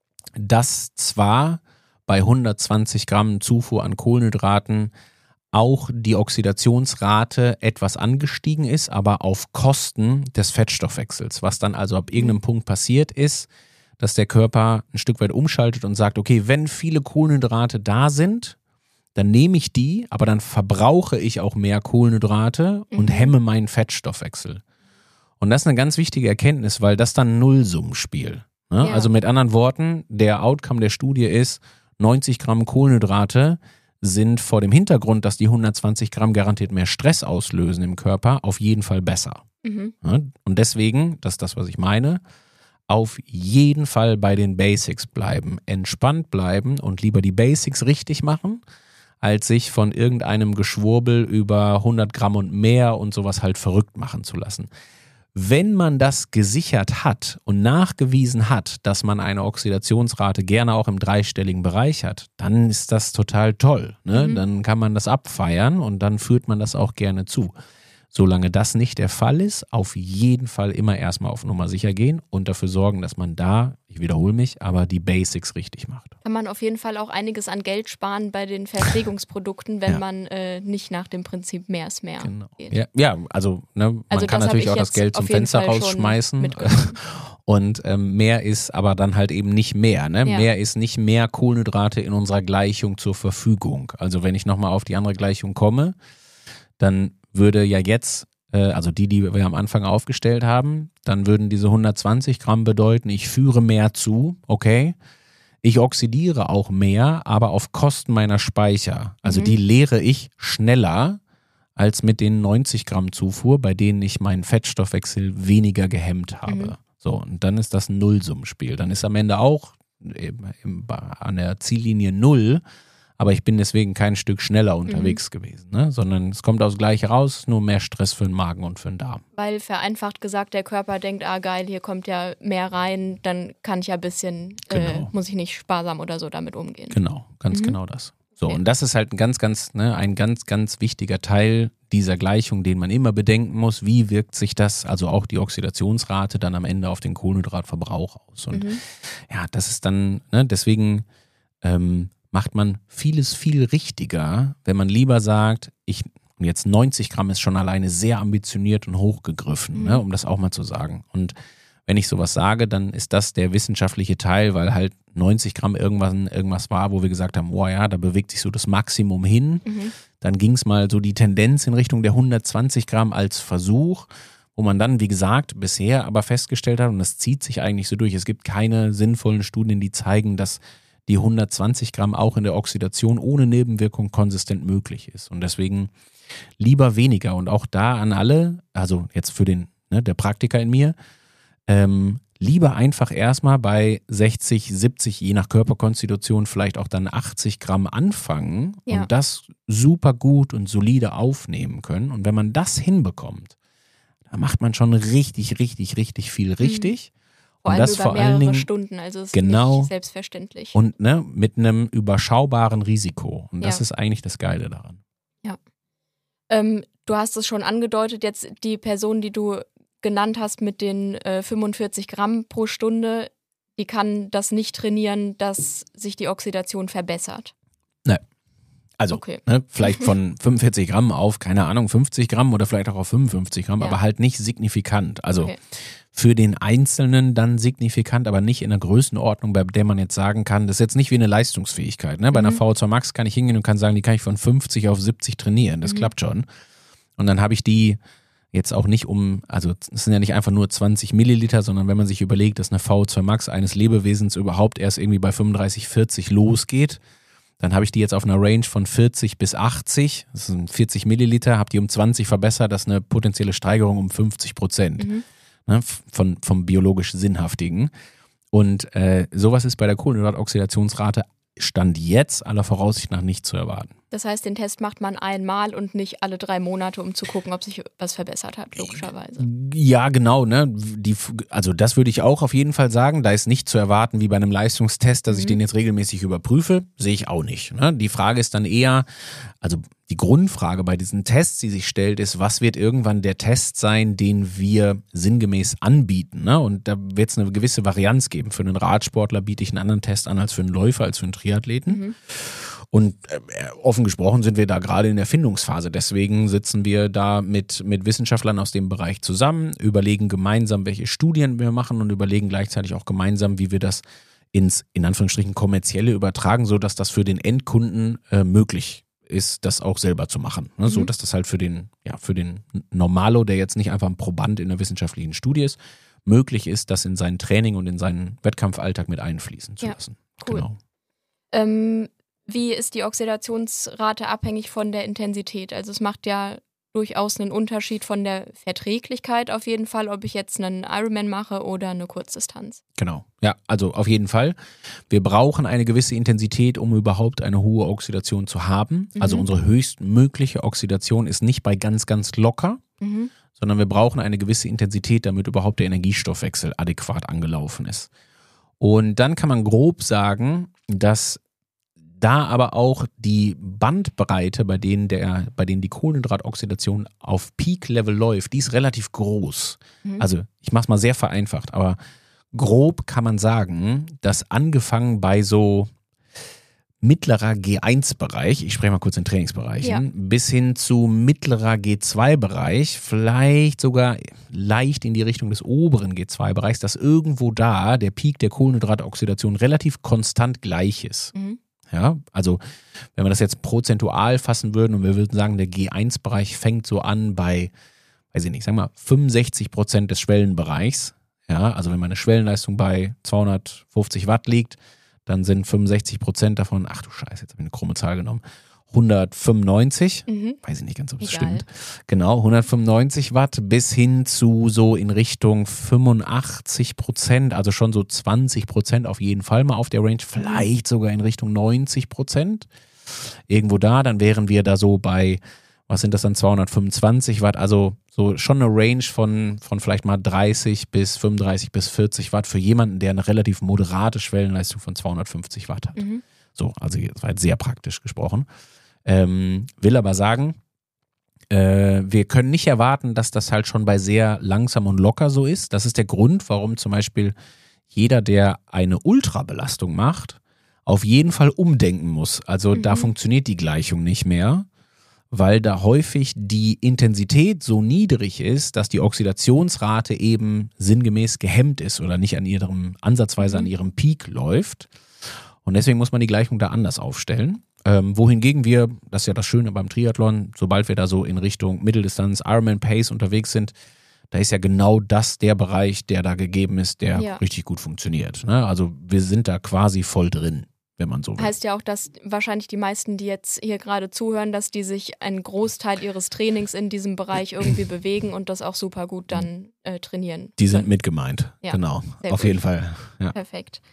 dass zwar bei 120 Gramm Zufuhr an Kohlenhydraten auch die Oxidationsrate etwas angestiegen ist, aber auf Kosten des Fettstoffwechsels. Was dann also ab irgendeinem Punkt passiert ist, dass der Körper ein Stück weit umschaltet und sagt, okay, wenn viele Kohlenhydrate da sind, dann nehme ich die, aber dann verbrauche ich auch mehr Kohlenhydrate und hemme meinen Fettstoffwechsel. Und das ist eine ganz wichtige Erkenntnis, weil das dann ein Nullsummenspiel. Ne? Ja. Also mit anderen Worten, der Outcome der Studie ist, 90 Gramm Kohlenhydrate sind vor dem Hintergrund, dass die 120 Gramm garantiert mehr Stress auslösen im Körper, auf jeden Fall besser. Ja? Und deswegen, das ist das, was ich meine, auf jeden Fall bei den Basics bleiben, entspannt bleiben und lieber die Basics richtig machen, als sich von irgendeinem Geschwurbel über 100 Gramm und mehr und sowas halt verrückt machen zu lassen. Wenn man das gesichert hat und nachgewiesen hat, dass man eine Oxidationsrate gerne auch im dreistelligen Bereich hat, dann ist das total toll. Ne? Dann kann man das abfeiern und dann führt man das auch gerne zu. Solange das nicht der Fall ist, auf jeden Fall immer erstmal auf Nummer sicher gehen und dafür sorgen, dass man da, ich wiederhole mich, aber die Basics richtig macht. Kann man auf jeden Fall auch einiges an Geld sparen bei den Verpflegungsprodukten, wenn man nicht nach dem Prinzip mehr ist mehr geht. Ja, also man kann natürlich auch das Geld zum Fenster rausschmeißen und mehr ist aber dann halt eben nicht mehr. Ne? Ja. Mehr ist nicht mehr Kohlenhydrate in unserer Gleichung zur Verfügung. Also wenn ich nochmal auf die andere Gleichung komme, dann würde ja jetzt, also die wir am Anfang aufgestellt haben, dann würden diese 120 Gramm bedeuten, ich führe mehr zu, okay, ich oxidiere auch mehr, aber auf Kosten meiner Speicher. Also die leere ich schneller als mit den 90 Gramm Zufuhr, bei denen ich meinen Fettstoffwechsel weniger gehemmt habe. So, und dann ist das ein Nullsummenspiel. Dann ist am Ende auch an der Ziellinie 0, aber ich bin deswegen kein Stück schneller unterwegs gewesen, ne? Sondern es kommt aufs Gleiche raus, nur mehr Stress für den Magen und für den Darm. Weil vereinfacht gesagt der Körper denkt, geil, hier kommt ja mehr rein, dann kann ich ja ein bisschen, muss ich nicht sparsam oder so damit umgehen. Genau, ganz genau das. So, und das ist halt ein ganz wichtiger Teil dieser Gleichung, den man immer bedenken muss, wie wirkt sich das, also auch die Oxidationsrate dann am Ende auf den Kohlenhydratverbrauch aus. Und ja, das ist dann, ne, deswegen macht man vieles viel richtiger, wenn man lieber sagt, und jetzt 90 Gramm ist schon alleine sehr ambitioniert und hochgegriffen, ne, um das auch mal zu sagen. Und wenn ich sowas sage, dann ist das der wissenschaftliche Teil, weil halt 90 Gramm irgendwas war, wo wir gesagt haben, boah ja, da bewegt sich so das Maximum hin. Dann ging es mal so die Tendenz in Richtung der 120 Gramm als Versuch, wo man dann, wie gesagt, bisher aber festgestellt hat, und das zieht sich eigentlich so durch, es gibt keine sinnvollen Studien, die zeigen, dass die 120 Gramm auch in der Oxidation ohne Nebenwirkung konsistent möglich ist. Und deswegen lieber weniger. Und auch da an alle, also jetzt für der Praktiker in mir, lieber einfach erstmal bei 60, 70, je nach Körperkonstitution, vielleicht auch dann 80 Gramm anfangen und das super gut und solide aufnehmen können. Und wenn man das hinbekommt, dann macht man schon richtig, richtig, richtig viel richtig. Vor allem das über vor mehrere allen Dingen, Stunden, also es ist genau, nicht selbstverständlich. Und mit einem überschaubaren Risiko. Und das ist eigentlich das Geile daran. Ja. Du hast es schon angedeutet, jetzt die Person, die du genannt hast mit den 45 Gramm pro Stunde, die kann das nicht trainieren, dass sich die Oxidation verbessert. Ne. Also vielleicht von 45 Gramm auf, keine Ahnung, 50 Gramm oder vielleicht auch auf 55 Gramm, aber halt nicht signifikant. Also für den Einzelnen dann signifikant, aber nicht in einer Größenordnung, bei der man jetzt sagen kann, das ist jetzt nicht wie eine Leistungsfähigkeit. Ne? Bei einer VO2 Max kann ich hingehen und kann sagen, die kann ich von 50 auf 70 trainieren. Das klappt schon. Und dann habe ich die, jetzt auch nicht also es sind ja nicht einfach nur 20 Milliliter, sondern wenn man sich überlegt, dass eine VO2 Max eines Lebewesens überhaupt erst irgendwie bei 35, 40 losgeht, dann habe ich die jetzt auf einer Range von 40 bis 80, das sind 40 Milliliter, habe die um 20 verbessert, das ist eine potenzielle Steigerung um 50%, ne, vom biologisch Sinnhaftigen. Und sowas ist bei der Kohlenhydratoxidationsrate Stand jetzt aller Voraussicht nach nicht zu erwarten. Das heißt, den Test macht man einmal und nicht alle 3 Monate, um zu gucken, ob sich was verbessert hat, logischerweise. Ja, genau. Ne? Also das würde ich auch auf jeden Fall sagen. Da ist nicht zu erwarten wie bei einem Leistungstest, dass ich den jetzt regelmäßig überprüfe. Sehe ich auch nicht. Ne? Die Frage ist dann eher, also die Grundfrage bei diesen Tests, die sich stellt, ist, was wird irgendwann der Test sein, den wir sinngemäß anbieten? Ne? Und da wird es eine gewisse Varianz geben. Für einen Radsportler biete ich einen anderen Test an als für einen Läufer, als für einen Triathleten. Und offen gesprochen sind wir da gerade in der Findungsphase. Deswegen sitzen wir da mit Wissenschaftlern aus dem Bereich zusammen, überlegen gemeinsam, welche Studien wir machen und überlegen gleichzeitig auch gemeinsam, wie wir das ins, in Anführungsstrichen, kommerzielle übertragen, sodass das für den Endkunden möglich ist, das auch selber zu machen. Ne? So dass das halt für den Normalo, der jetzt nicht einfach ein Proband in einer wissenschaftlichen Studie ist, möglich ist, das in sein Training und in seinen Wettkampfalltag mit einfließen zu lassen. Cool. Genau. Wie ist die Oxidationsrate abhängig von der Intensität? Also es macht ja durchaus einen Unterschied von der Verträglichkeit auf jeden Fall, ob ich jetzt einen Ironman mache oder eine Kurzdistanz. Genau, ja, also auf jeden Fall. Wir brauchen eine gewisse Intensität, um überhaupt eine hohe Oxidation zu haben. Also unsere höchstmögliche Oxidation ist nicht bei ganz, ganz locker, sondern wir brauchen eine gewisse Intensität, damit überhaupt der Energiestoffwechsel adäquat angelaufen ist. Und dann kann man grob sagen, dass da aber auch die Bandbreite, bei denen die Kohlenhydratoxidation auf Peak-Level läuft, die ist relativ groß. Also ich mache es mal sehr vereinfacht, aber grob kann man sagen, dass angefangen bei so mittlerer G1-Bereich, ich spreche mal kurz in Trainingsbereichen, bis hin zu mittlerer G2-Bereich, vielleicht sogar leicht in die Richtung des oberen G2-Bereichs, dass irgendwo da der Peak der Kohlenhydratoxidation relativ konstant gleich ist. Ja, also wenn wir das jetzt prozentual fassen würden und wir würden sagen, der G1-Bereich fängt so an bei, weiß ich nicht, sagen wir mal 65% des Schwellenbereichs. Ja, also wenn meine Schwellenleistung bei 250 Watt liegt, dann sind 65% davon, ach du Scheiße, jetzt habe ich eine krumme Zahl genommen, 195, weiß ich nicht ganz, ob das stimmt. Genau, 195 Watt bis hin zu so in Richtung 85%, also schon so 20% auf jeden Fall mal auf der Range, vielleicht sogar in Richtung 90%. Irgendwo da, dann wären wir da so bei, was sind das dann, 225 Watt, also so schon eine Range von vielleicht mal 30 bis 35 bis 40 Watt für jemanden, der eine relativ moderate Schwellenleistung von 250 Watt hat. So, also das war jetzt sehr praktisch gesprochen. Will aber sagen, wir können nicht erwarten, dass das halt schon bei sehr langsam und locker so ist. Das ist der Grund, warum zum Beispiel jeder, der eine Ultrabelastung macht, auf jeden Fall umdenken muss. Also da funktioniert die Gleichung nicht mehr, weil da häufig die Intensität so niedrig ist, dass die Oxidationsrate eben sinngemäß gehemmt ist oder nicht ansatzweise an ihrem Peak läuft. Und deswegen muss man die Gleichung da anders aufstellen. Wohingegen wir, das ist ja das Schöne beim Triathlon, sobald wir da so in Richtung Mitteldistanz, Ironman Pace unterwegs sind, da ist ja genau das der Bereich, der da gegeben ist, der richtig gut funktioniert. Ne? Also wir sind da quasi voll drin, wenn man so will. Heißt ja auch, dass wahrscheinlich die meisten, die jetzt hier gerade zuhören, dass die sich einen Großteil ihres Trainings in diesem Bereich irgendwie bewegen und das auch super gut dann trainieren. Die sind mit gemeint, genau, auf jeden Fall. Ja. Perfekt.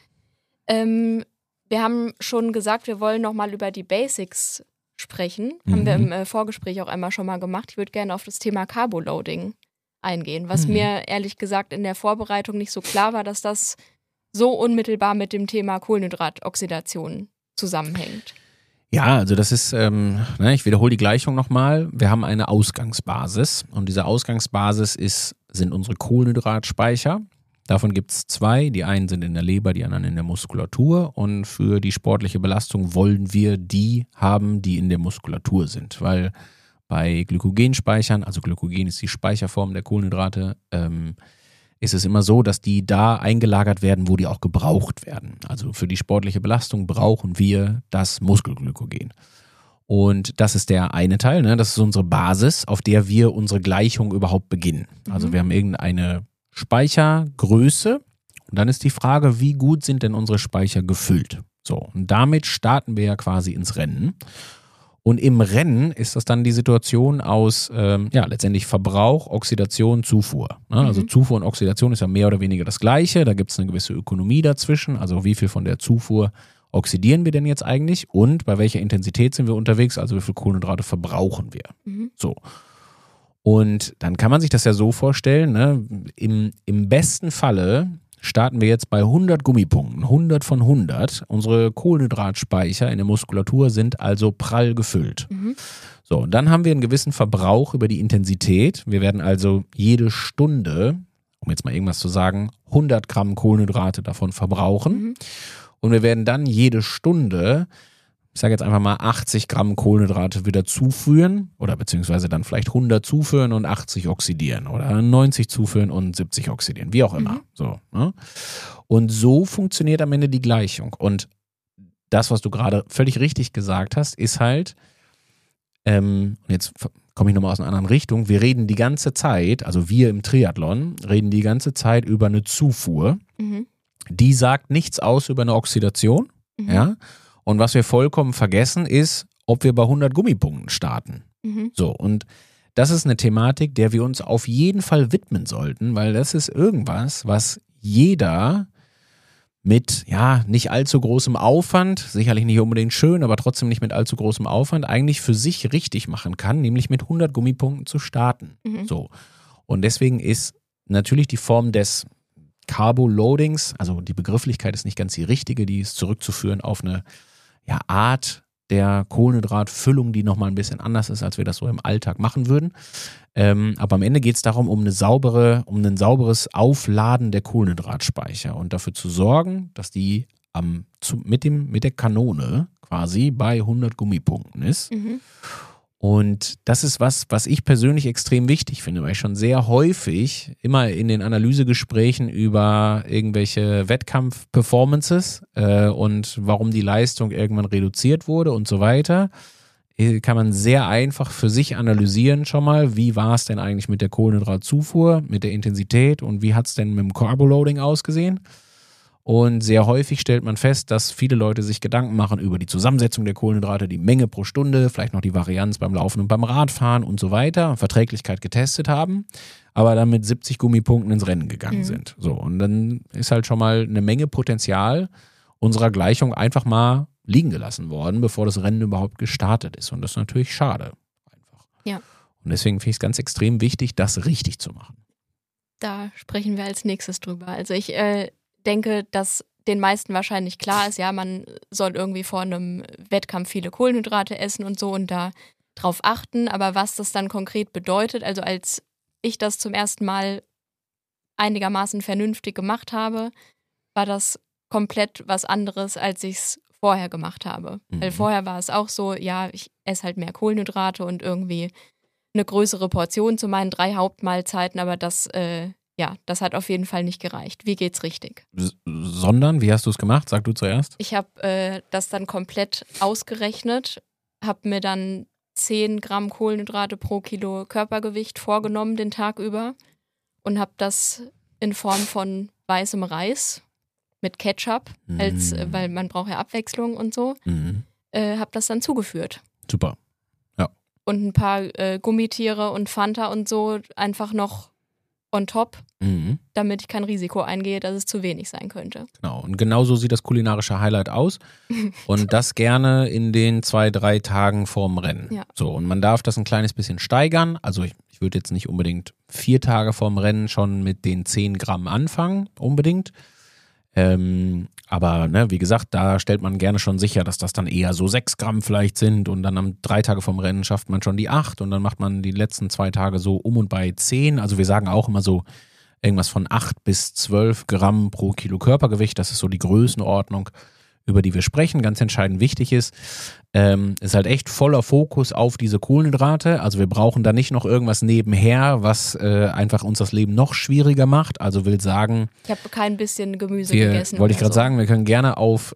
Wir haben schon gesagt, wir wollen nochmal über die Basics sprechen. Haben wir im Vorgespräch auch einmal schon mal gemacht. Ich würde gerne auf das Thema Carboloading eingehen, was mir ehrlich gesagt in der Vorbereitung nicht so klar war, dass das so unmittelbar mit dem Thema Kohlenhydratoxidation zusammenhängt. Ja, also das ist, ich wiederhole die Gleichung nochmal. Wir haben eine Ausgangsbasis und diese Ausgangsbasis sind unsere Kohlenhydratspeicher. Davon gibt es 2, die einen sind in der Leber, die anderen in der Muskulatur und für die sportliche Belastung wollen wir die haben, die in der Muskulatur sind, weil bei Glykogenspeichern, also Glykogen ist die Speicherform der Kohlenhydrate, ist es immer so, dass die da eingelagert werden, wo die auch gebraucht werden. Also für die sportliche Belastung brauchen wir das Muskelglykogen. Und das ist der eine Teil, ne? Das ist unsere Basis, auf der wir unsere Gleichung überhaupt beginnen. Also wir haben irgendeine Speichergröße und dann ist die Frage, wie gut sind denn unsere Speicher gefüllt? So, und damit starten wir ja quasi ins Rennen. Und im Rennen ist das dann die Situation aus letztendlich Verbrauch, Oxidation, Zufuhr. Ne? Also Zufuhr und Oxidation ist ja mehr oder weniger das Gleiche. Da gibt es eine gewisse Ökonomie dazwischen. Also wie viel von der Zufuhr oxidieren wir denn jetzt eigentlich und bei welcher Intensität sind wir unterwegs? Also wie viel Kohlenhydrate verbrauchen wir? So. Und dann kann man sich das ja so vorstellen, ne? Im besten Falle starten wir jetzt bei 100 Gummipunkten, 100 von 100. Unsere Kohlenhydratspeicher in der Muskulatur sind also prall gefüllt. So, und dann haben wir einen gewissen Verbrauch über die Intensität. Wir werden also jede Stunde, um jetzt mal irgendwas zu sagen, 100 Gramm Kohlenhydrate davon verbrauchen. Und wir werden dann jede Stunde, ich sage jetzt einfach mal 80 Gramm Kohlenhydrate wieder zuführen oder beziehungsweise dann vielleicht 100 zuführen und 80 oxidieren oder 90 zuführen und 70 oxidieren, wie auch immer. So, ne? Und so funktioniert am Ende die Gleichung. Und das, was du gerade völlig richtig gesagt hast, ist halt, jetzt komme ich nochmal aus einer anderen Richtung, wir reden die ganze Zeit, also wir im Triathlon, reden die ganze Zeit über eine Zufuhr, die sagt nichts aus über eine Oxidation, ja. Und was wir vollkommen vergessen ist, ob wir bei 100 Gummipunkten starten. So, und das ist eine Thematik, der wir uns auf jeden Fall widmen sollten, weil das ist irgendwas, was jeder mit, nicht allzu großem Aufwand, sicherlich nicht unbedingt schön, aber trotzdem nicht mit allzu großem Aufwand, eigentlich für sich richtig machen kann, nämlich mit 100 Gummipunkten zu starten. So. Und deswegen ist natürlich die Form des Carbo-Loadings, also die Begrifflichkeit ist nicht ganz die richtige, die ist zurückzuführen auf eine Art der Kohlenhydratfüllung, die nochmal ein bisschen anders ist, als wir das so im Alltag machen würden. Aber am Ende geht es darum, um ein sauberes Aufladen der Kohlenhydratspeicher und dafür zu sorgen, dass die mit der Kanone quasi bei 100 Gummipunkten ist. Und das ist was ich persönlich extrem wichtig finde, weil ich schon sehr häufig immer in den Analysegesprächen über irgendwelche Wettkampf-Performances und warum die Leistung irgendwann reduziert wurde und so weiter, kann man sehr einfach für sich analysieren schon mal, wie war es denn eigentlich mit der Kohlenhydratzufuhr, mit der Intensität und wie hat es denn mit dem Carboloading ausgesehen? Und sehr häufig stellt man fest, dass viele Leute sich Gedanken machen über die Zusammensetzung der Kohlenhydrate, die Menge pro Stunde, vielleicht noch die Varianz beim Laufen und beim Radfahren und so weiter, Verträglichkeit getestet haben, aber dann mit 70 Gummipunkten ins Rennen gegangen sind. So, und dann ist halt schon mal eine Menge Potenzial unserer Gleichung einfach mal liegen gelassen worden, bevor das Rennen überhaupt gestartet ist. Und das ist natürlich schade. Einfach. Ja. Und deswegen finde ich es ganz extrem wichtig, das richtig zu machen. Da sprechen wir als nächstes drüber. Also ich denke, dass den meisten wahrscheinlich klar ist, man soll irgendwie vor einem Wettkampf viele Kohlenhydrate essen und so und da drauf achten. Aber was das dann konkret bedeutet, also als ich das zum ersten Mal einigermaßen vernünftig gemacht habe, war das komplett was anderes, als ich es vorher gemacht habe. Weil vorher war es auch so, ich esse halt mehr Kohlenhydrate und irgendwie eine größere Portion zu meinen 3 Hauptmahlzeiten, aber das hat auf jeden Fall nicht gereicht. Wie geht's richtig? Sondern, wie hast du es gemacht? Sag du zuerst. Ich habe das dann komplett ausgerechnet, habe mir dann 10 Gramm Kohlenhydrate pro Kilo Körpergewicht vorgenommen den Tag über und habe das in Form von weißem Reis mit Ketchup, weil man braucht ja Abwechslung und so, habe das dann zugeführt. Super, ja. Und ein paar Gummitiere und Fanta und so einfach noch on top, damit ich kein Risiko eingehe, dass es zu wenig sein könnte. Genau, und genau so sieht das kulinarische Highlight aus und das gerne in den 2-3 Tagen vorm Rennen. Ja. So, und man darf das ein kleines bisschen steigern, also ich würde jetzt nicht unbedingt 4 Tage vorm Rennen schon mit den 10 Gramm anfangen, unbedingt. Aber wie gesagt, da stellt man gerne schon sicher, dass das dann eher so 6 Gramm vielleicht sind und dann 3 Tage vom Rennen schafft man schon die 8 und dann macht man die letzten 2 Tage so um und bei 10. Also wir sagen auch immer so irgendwas von 8 bis 12 Gramm pro Kilo Körpergewicht, das ist so die Größenordnung, über die wir sprechen, ganz entscheidend wichtig ist halt echt voller Fokus auf diese Kohlenhydrate. Also wir brauchen da nicht noch irgendwas nebenher, was einfach uns das Leben noch schwieriger macht. Also will sagen, ich habe kein bisschen Gemüse gegessen. Wollte ich gerade sagen, wir können gerne auf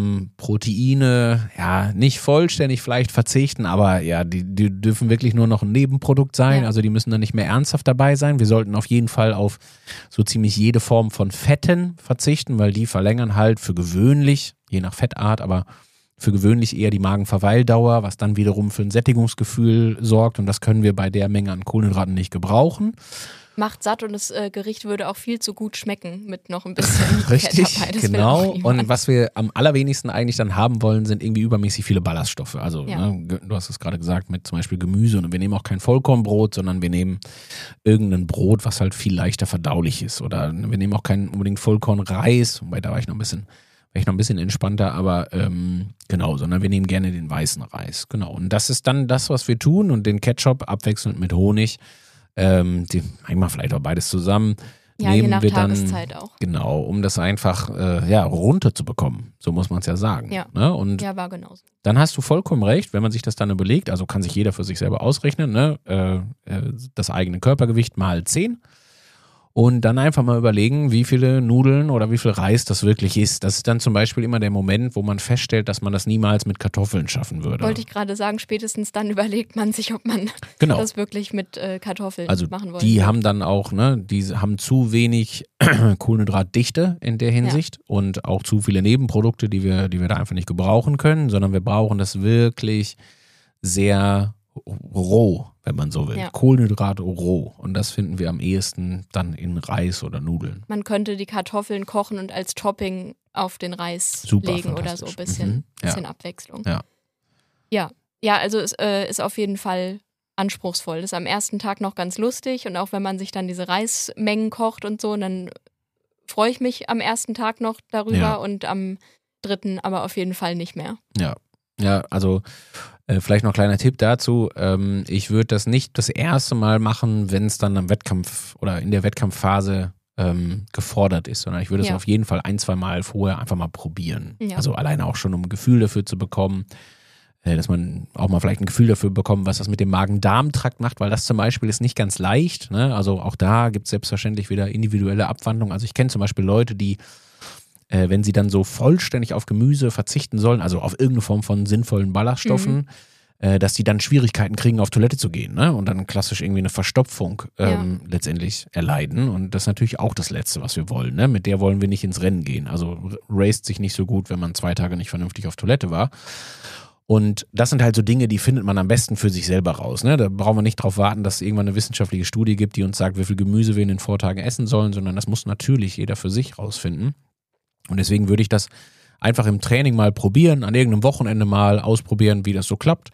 Proteine, ja, nicht vollständig vielleicht verzichten, aber ja, die dürfen wirklich nur noch ein Nebenprodukt sein. Ja. Also die müssen dann nicht mehr ernsthaft dabei sein. Wir sollten auf jeden Fall auf so ziemlich jede Form von Fetten verzichten, weil die verlängern halt für gewöhnlich, je nach Fettart, aber für gewöhnlich eher die Magenverweildauer, was dann wiederum für ein Sättigungsgefühl sorgt und das können wir bei der Menge an Kohlenhydraten nicht gebrauchen. Macht satt und das Gericht würde auch viel zu gut schmecken mit noch ein bisschen Richtig, Fett dabei. Das genau. Und was wir am allerwenigsten eigentlich dann haben wollen, sind irgendwie übermäßig viele Ballaststoffe. Also du hast es gerade gesagt mit zum Beispiel Gemüse und wir nehmen auch kein Vollkornbrot, sondern wir nehmen irgendein Brot, was halt viel leichter verdaulich ist. Oder wir nehmen auch kein unbedingt Vollkornreis, wobei da war ich noch ein bisschen entspannter, aber genau, sondern wir nehmen gerne den weißen Reis. Genau. Und das ist dann das, was wir tun und den Ketchup abwechselnd mit Honig. Manchmal vielleicht auch beides zusammen. Ja, nehmen je nach wir dann, Tageszeit auch. Genau, um das einfach runterzubekommen. So muss man es ja sagen. Ja. Ne? Und Ja, war genauso. dann hast du vollkommen recht, wenn man sich das dann überlegt, also kann sich jeder für sich selber ausrechnen, ne? Das eigene Körpergewicht mal 10. Und dann einfach mal überlegen, wie viele Nudeln oder wie viel Reis das wirklich ist. Das ist dann zum Beispiel immer der Moment, wo man feststellt, dass man das niemals mit Kartoffeln schaffen würde. Wollte ich gerade sagen, spätestens dann überlegt man sich, ob man das wirklich mit Kartoffeln machen wollte. Die haben dann auch, ne, die haben zu wenig Kohlenhydratdichte in der Hinsicht und auch zu viele Nebenprodukte, die wir da einfach nicht gebrauchen können, sondern wir brauchen das wirklich sehr roh, wenn man so will. Ja. Kohlenhydrate roh. Und das finden wir am ehesten dann in Reis oder Nudeln. Man könnte die Kartoffeln kochen und als Topping auf den Reis legen oder so. Ein bisschen Abwechslung. Ja, also es ist auf jeden Fall anspruchsvoll. Das ist am ersten Tag noch ganz lustig und auch wenn man sich dann diese Reismengen kocht und so, dann freue ich mich am ersten Tag noch darüber und am dritten aber auf jeden Fall nicht mehr. Ja, also vielleicht noch ein kleiner Tipp dazu. Ich würde das nicht das erste Mal machen, wenn es dann am Wettkampf oder in der Wettkampfphase gefordert ist, sondern ich würde es auf jeden Fall 1-2 Mal vorher einfach mal probieren. Ja. Also alleine auch schon, um ein Gefühl dafür zu bekommen, dass man auch mal vielleicht ein Gefühl dafür bekommt, was das mit dem Magen-Darm-Trakt macht, weil das zum Beispiel ist nicht ganz leicht. Ne? Also auch da gibt es selbstverständlich wieder individuelle Abwandlungen. Also ich kenne zum Beispiel Leute, die wenn sie dann so vollständig auf Gemüse verzichten sollen, also auf irgendeine Form von sinnvollen Ballaststoffen, dass die dann Schwierigkeiten kriegen, auf Toilette zu gehen, ne? Und dann klassisch irgendwie eine Verstopfung letztendlich erleiden. Und das ist natürlich auch das Letzte, was wir wollen, ne? Mit der wollen wir nicht ins Rennen gehen. Also raced sich nicht so gut, wenn man 2 Tage nicht vernünftig auf Toilette war. Und das sind halt so Dinge, die findet man am besten für sich selber raus. Ne? Da brauchen wir nicht drauf warten, dass es irgendwann eine wissenschaftliche Studie gibt, die uns sagt, wie viel Gemüse wir in den Vortagen essen sollen, sondern das muss natürlich jeder für sich rausfinden. Und deswegen würde ich das einfach im Training mal probieren, an irgendeinem Wochenende mal ausprobieren, wie das so klappt.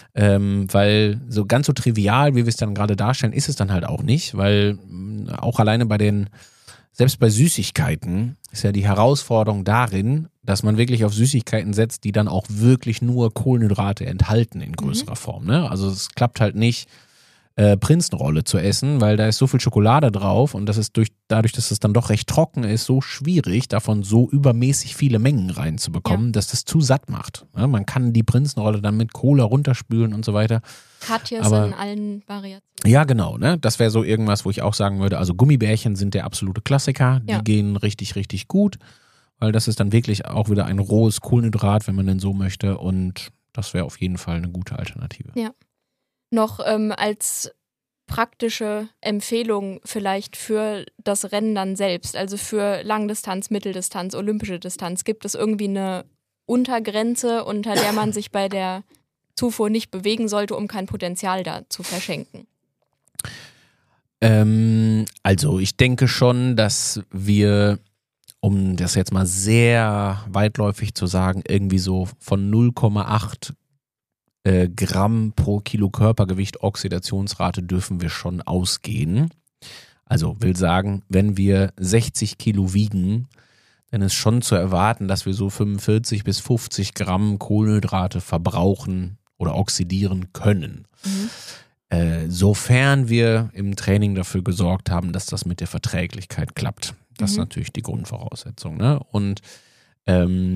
Weil so ganz so trivial, wie wir es dann gerade darstellen, ist es dann halt auch nicht, weil auch alleine selbst bei Süßigkeiten ist ja die Herausforderung darin, dass man wirklich auf Süßigkeiten setzt, die dann auch wirklich nur Kohlenhydrate enthalten in größerer Form. Ne? Also es klappt halt nicht, Prinzenrolle zu essen, weil da ist so viel Schokolade drauf und das ist dadurch, dass es dann doch recht trocken ist, so schwierig, davon so übermäßig viele Mengen reinzubekommen, dass das zu satt macht. Ja, man kann die Prinzenrolle dann mit Cola runterspülen und so weiter. Katjes in allen Variationen. Ja, genau. Ne? Das wäre so irgendwas, wo ich auch sagen würde, also Gummibärchen sind der absolute Klassiker. Die gehen richtig, richtig gut, weil das ist dann wirklich auch wieder ein rohes Kohlenhydrat, wenn man denn so möchte und das wäre auf jeden Fall eine gute Alternative. Ja. Noch als praktische Empfehlung vielleicht für das Rennen dann selbst, also für Langdistanz, Mitteldistanz, olympische Distanz, gibt es irgendwie eine Untergrenze, unter der man sich bei der Zufuhr nicht bewegen sollte, um kein Potenzial da zu verschenken? Also ich denke schon, dass wir, um das jetzt mal sehr weitläufig zu sagen, irgendwie so von 0,8 Gramm pro Kilo Körpergewicht Oxidationsrate dürfen wir schon ausgehen. Also will sagen, wenn wir 60 Kilo wiegen, dann ist schon zu erwarten, dass wir so 45 bis 50 Gramm Kohlenhydrate verbrauchen oder oxidieren können. Sofern wir im Training dafür gesorgt haben, dass das mit der Verträglichkeit klappt. Das ist natürlich die Grundvoraussetzung. Ne? Und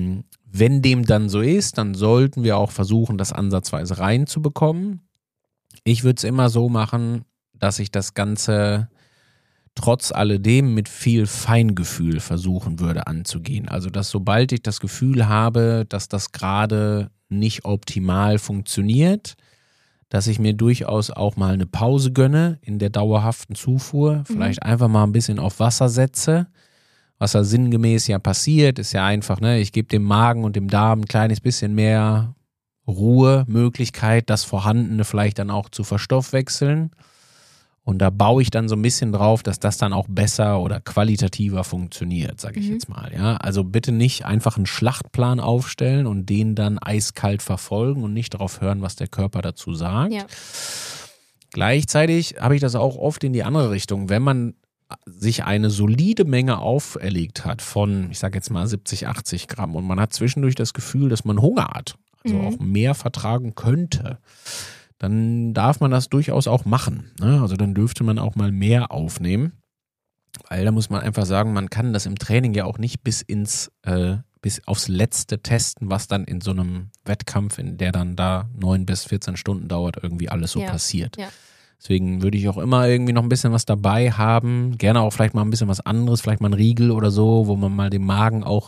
Wenn dem dann so ist, dann sollten wir auch versuchen, das ansatzweise reinzubekommen. Ich würde es immer so machen, dass ich das Ganze trotz alledem mit viel Feingefühl versuchen würde anzugehen. Also, dass sobald ich das Gefühl habe, dass das gerade nicht optimal funktioniert, dass ich mir durchaus auch mal eine Pause gönne in der dauerhaften Zufuhr, vielleicht einfach mal ein bisschen auf Wasser setze. Was da sinngemäß ja passiert, ist ja einfach, ne, ich gebe dem Magen und dem Darm ein kleines bisschen mehr Ruhe, Möglichkeit, das Vorhandene vielleicht dann auch zu verstoffwechseln. Und da baue ich dann so ein bisschen drauf, dass das dann auch besser oder qualitativer funktioniert, sage ich jetzt mal. Ja? Also bitte nicht einfach einen Schlachtplan aufstellen und den dann eiskalt verfolgen und nicht darauf hören, was der Körper dazu sagt. Ja. Gleichzeitig habe ich das auch oft in die andere Richtung. Wenn man sich eine solide Menge auferlegt hat von, ich sage jetzt mal 70, 80 Gramm und man hat zwischendurch das Gefühl, dass man Hunger hat, also auch mehr vertragen könnte, dann darf man das durchaus auch machen. Ne? Also dann dürfte man auch mal mehr aufnehmen, weil da muss man einfach sagen, man kann das im Training ja auch nicht bis aufs Letzte testen, was dann in so einem Wettkampf, in der dann da 9 bis 14 Stunden dauert, irgendwie alles so passiert. Ja. Deswegen würde ich auch immer irgendwie noch ein bisschen was dabei haben, gerne auch vielleicht mal ein bisschen was anderes, vielleicht mal ein Riegel oder so, wo man mal den Magen auch,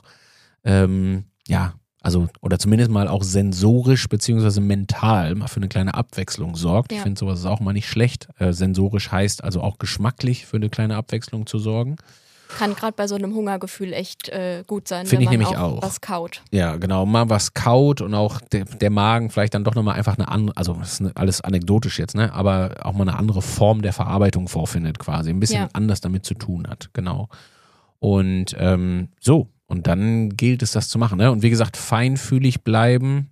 also oder zumindest mal auch sensorisch beziehungsweise mental mal für eine kleine Abwechslung sorgt. Ja. Ich finde sowas ist auch mal nicht schlecht. Sensorisch heißt also auch geschmacklich für eine kleine Abwechslung zu sorgen. Kann gerade bei so einem Hungergefühl echt gut sein, Find wenn ich man nämlich auch was kaut. Ja, genau, mal was kaut und auch der Magen vielleicht dann doch nochmal einfach eine andere, also das ist alles anekdotisch jetzt, ne, aber auch mal eine andere Form der Verarbeitung vorfindet quasi, ein bisschen anders damit zu tun hat, genau. Und und dann gilt es, das zu machen, ne, und wie gesagt, feinfühlig bleiben,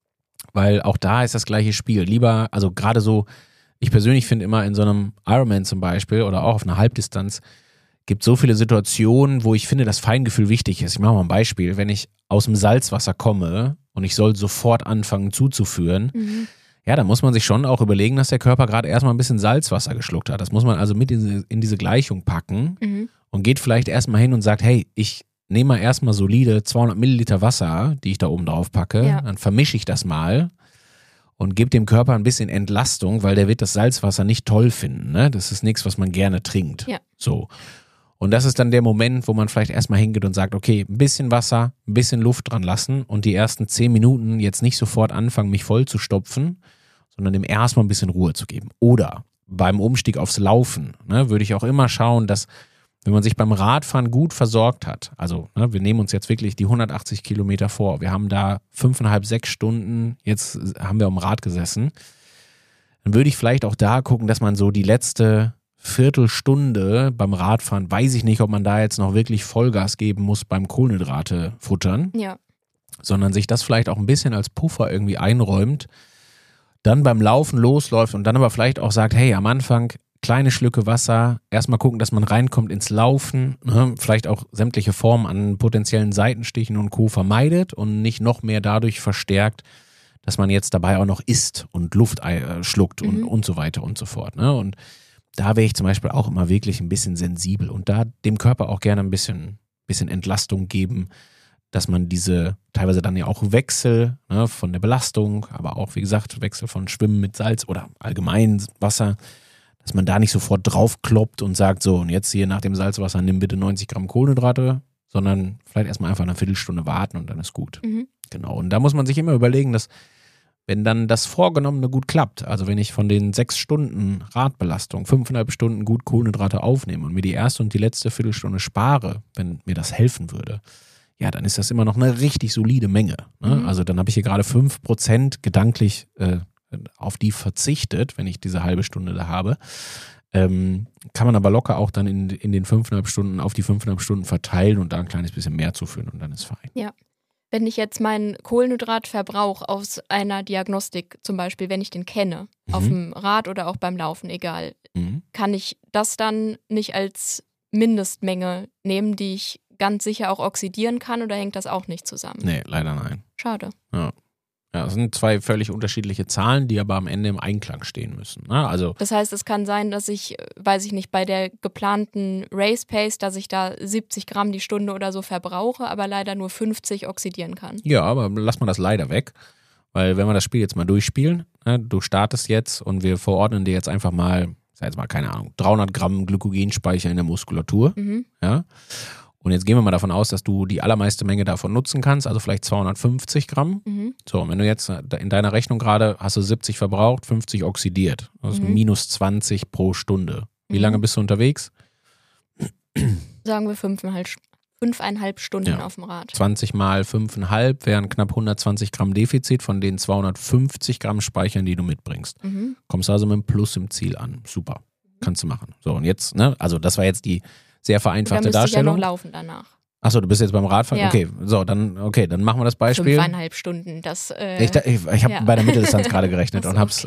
weil auch da ist das gleiche Spiel. Lieber, also gerade so, ich persönlich finde immer in so einem Ironman zum Beispiel oder auch auf einer Halbdistanz, gibt so viele Situationen, wo ich finde, dass Feingefühl wichtig ist. Ich mache mal ein Beispiel. Wenn ich aus dem Salzwasser komme und ich soll sofort anfangen zuzuführen, ja, dann muss man sich schon auch überlegen, dass der Körper gerade erstmal ein bisschen Salzwasser geschluckt hat. Das muss man also mit in diese Gleichung packen und geht vielleicht erstmal hin und sagt, hey, ich nehme mal erstmal solide 200 Milliliter Wasser, die ich da oben drauf packe, dann vermische ich das mal und gebe dem Körper ein bisschen Entlastung, weil der wird das Salzwasser nicht toll finden. Ne? Das ist nichts, was man gerne trinkt. Ja. So. Und das ist dann der Moment, wo man vielleicht erstmal hingeht und sagt, okay, ein bisschen Wasser, ein bisschen Luft dran lassen und die ersten 10 Minuten jetzt nicht sofort anfangen, mich voll zu stopfen, sondern dem erstmal ein bisschen Ruhe zu geben. Oder beim Umstieg aufs Laufen, ne, würde ich auch immer schauen, dass, wenn man sich beim Radfahren gut versorgt hat, also ne, wir nehmen uns jetzt wirklich die 180 Kilometer vor, wir haben da 5,5, 6 Stunden, jetzt haben wir am Rad gesessen, dann würde ich vielleicht auch da gucken, dass man so die letzte Viertelstunde beim Radfahren, weiß ich nicht, ob man da jetzt noch wirklich Vollgas geben muss beim Kohlenhydrate futtern, sondern sich das vielleicht auch ein bisschen als Puffer irgendwie einräumt, dann beim Laufen losläuft und dann aber vielleicht auch sagt, hey, am Anfang kleine Schlücke Wasser, erstmal gucken, dass man reinkommt ins Laufen, ne? Vielleicht auch sämtliche Formen an potenziellen Seitenstichen und Co. vermeidet und nicht noch mehr dadurch verstärkt, dass man jetzt dabei auch noch isst und Luft schluckt und so weiter und so fort. Ne? Und da wäre ich zum Beispiel auch immer wirklich ein bisschen sensibel und da dem Körper auch gerne ein bisschen Entlastung geben, dass man diese teilweise dann ja auch Wechsel, ne, von der Belastung, aber auch wie gesagt Wechsel von Schwimmen mit Salz oder allgemein Wasser, dass man da nicht sofort draufkloppt und sagt, so und jetzt hier nach dem Salzwasser nimm bitte 90 Gramm Kohlenhydrate, sondern vielleicht erstmal einfach eine Viertelstunde warten und dann ist gut. Genau, und da muss man sich immer überlegen, dass wenn dann das Vorgenommene gut klappt, also wenn ich von den 6 Stunden Radbelastung 5,5 Stunden gut Kohlenhydrate aufnehme und mir die erste und die letzte Viertelstunde spare, wenn mir das helfen würde, ja, dann ist das immer noch eine richtig solide Menge. Ne? Also dann habe ich hier gerade 5% gedanklich auf die verzichtet, wenn ich diese halbe Stunde da habe. Kann man aber locker auch dann in den 5,5 Stunden auf die 5,5 Stunden verteilen und da ein kleines bisschen mehr zuführen und dann ist fein. Ja. Wenn ich jetzt meinen Kohlenhydratverbrauch aus einer Diagnostik, zum Beispiel, wenn ich den kenne, auf dem Rad oder auch beim Laufen, egal, kann ich das dann nicht als Mindestmenge nehmen, die ich ganz sicher auch oxidieren kann oder hängt das auch nicht zusammen? Nee, leider nein. Schade. Ja. Ja, das sind zwei völlig unterschiedliche Zahlen, die aber am Ende im Einklang stehen müssen. Ne? Also, das heißt, es kann sein, dass ich, weiß ich nicht, bei der geplanten Race Pace, dass ich da 70 Gramm die Stunde oder so verbrauche, aber leider nur 50 oxidieren kann. ja, aber lass mal das leider weg, weil wenn wir das Spiel jetzt mal durchspielen, ne, du startest jetzt und wir verordnen dir jetzt einfach mal, ich sag jetzt mal, keine Ahnung, 300 Gramm Glykogenspeicher in der Muskulatur, ja. Und jetzt gehen wir mal davon aus, dass du die allermeiste Menge davon nutzen kannst, also vielleicht 250 Gramm. So, und wenn du jetzt in deiner Rechnung gerade hast du 70 verbraucht, 50 oxidiert. Das ist minus 20 pro Stunde. Wie lange bist du unterwegs? Sagen wir 5,5 Stunden auf dem Rad. 20 mal 5,5 wären knapp 120 Gramm Defizit von den 250 Gramm Speichern, die du mitbringst. Kommst also mit einem Plus im Ziel an. Super. Kannst du machen. So, und jetzt, ne, also das war jetzt die sehr vereinfachte Darstellung. Ich ja noch laufen danach. Achso, du bist jetzt beim Radfahren? Ja. Okay, so, dann machen wir das Beispiel. 5,5 Stunden, das... Ich habe bei der Mitteldistanz gerade gerechnet und hab's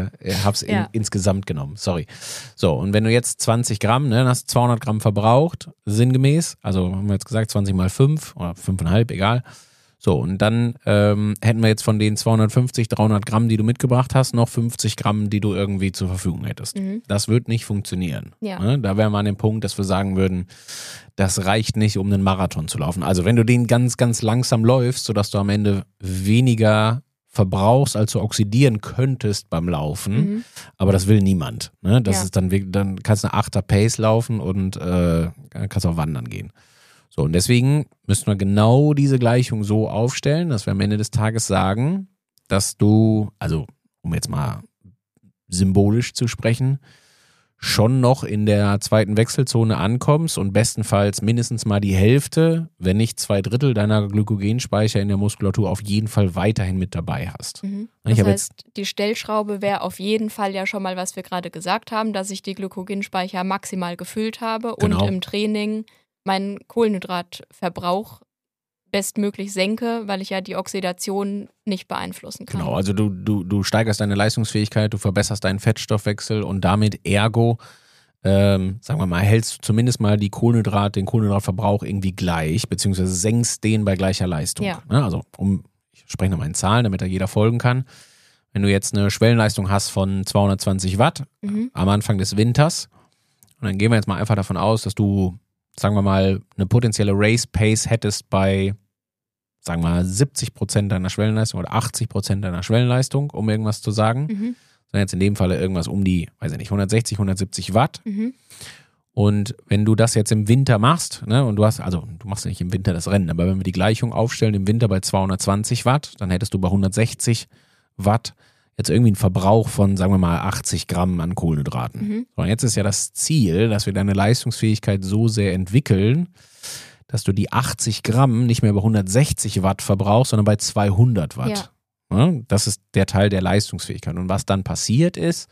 Ja. insgesamt genommen, sorry. So, und wenn du jetzt 20 Gramm, ne, dann hast du 200 Gramm verbraucht, sinngemäß, also haben wir jetzt gesagt 20 mal 5 oder 5,5, egal. So, und dann hätten wir jetzt von den 250, 300 Gramm, die du mitgebracht hast, noch 50 Gramm, die du irgendwie zur Verfügung hättest. Das wird nicht funktionieren. Ja. Ne? Da wären wir an dem Punkt, dass wir sagen würden, das reicht nicht, um einen Marathon zu laufen. Also wenn du den ganz, ganz langsam läufst, sodass du am Ende weniger verbrauchst, als du oxidieren könntest beim Laufen, aber das will niemand. Ne? Das ist dann kannst du eine 8er Pace laufen und kannst auch wandern gehen. So, und deswegen müssen wir genau diese Gleichung so aufstellen, dass wir am Ende des Tages sagen, dass du, also um jetzt mal symbolisch zu sprechen, schon noch in der zweiten Wechselzone ankommst und bestenfalls mindestens mal die Hälfte, wenn nicht 2/3 deiner Glykogenspeicher in der Muskulatur auf jeden Fall weiterhin mit dabei hast. Das heißt, die Stellschraube wäre auf jeden Fall ja schon mal, was wir gerade gesagt haben, dass ich die Glykogenspeicher maximal gefüllt habe Genau. und im Training meinen Kohlenhydratverbrauch bestmöglich senke, weil ich ja die Oxidation nicht beeinflussen kann. Genau, also du steigerst deine Leistungsfähigkeit, du verbesserst deinen Fettstoffwechsel und damit ergo, sagen wir mal, hältst du zumindest mal den Kohlenhydratverbrauch irgendwie gleich, beziehungsweise senkst den bei gleicher Leistung. Ja. Ne? Also ich spreche nochmal in Zahlen, damit da jeder folgen kann. Wenn du jetzt eine Schwellenleistung hast von 220 Watt am Anfang des Winters, und dann gehen wir jetzt mal einfach davon aus, dass du, sagen wir mal, eine potenzielle Race Pace hättest bei, sagen wir mal, 70% deiner Schwellenleistung oder 80% deiner Schwellenleistung, um irgendwas zu sagen. Sondern jetzt in dem Falle irgendwas um die, weiß ich nicht, 160, 170 Watt. Und wenn du das jetzt im Winter machst, ne, und du machst ja nicht im Winter das Rennen, aber wenn wir die Gleichung aufstellen, im Winter bei 220 Watt, dann hättest du bei 160 Watt jetzt irgendwie einen Verbrauch von, sagen wir mal, 80 Gramm an Kohlenhydraten. So, und jetzt ist ja das Ziel, dass wir deine Leistungsfähigkeit so sehr entwickeln, dass du die 80 Gramm nicht mehr bei 160 Watt verbrauchst, sondern bei 200 Watt. Ja, das ist der Teil der Leistungsfähigkeit. Und was dann passiert ist,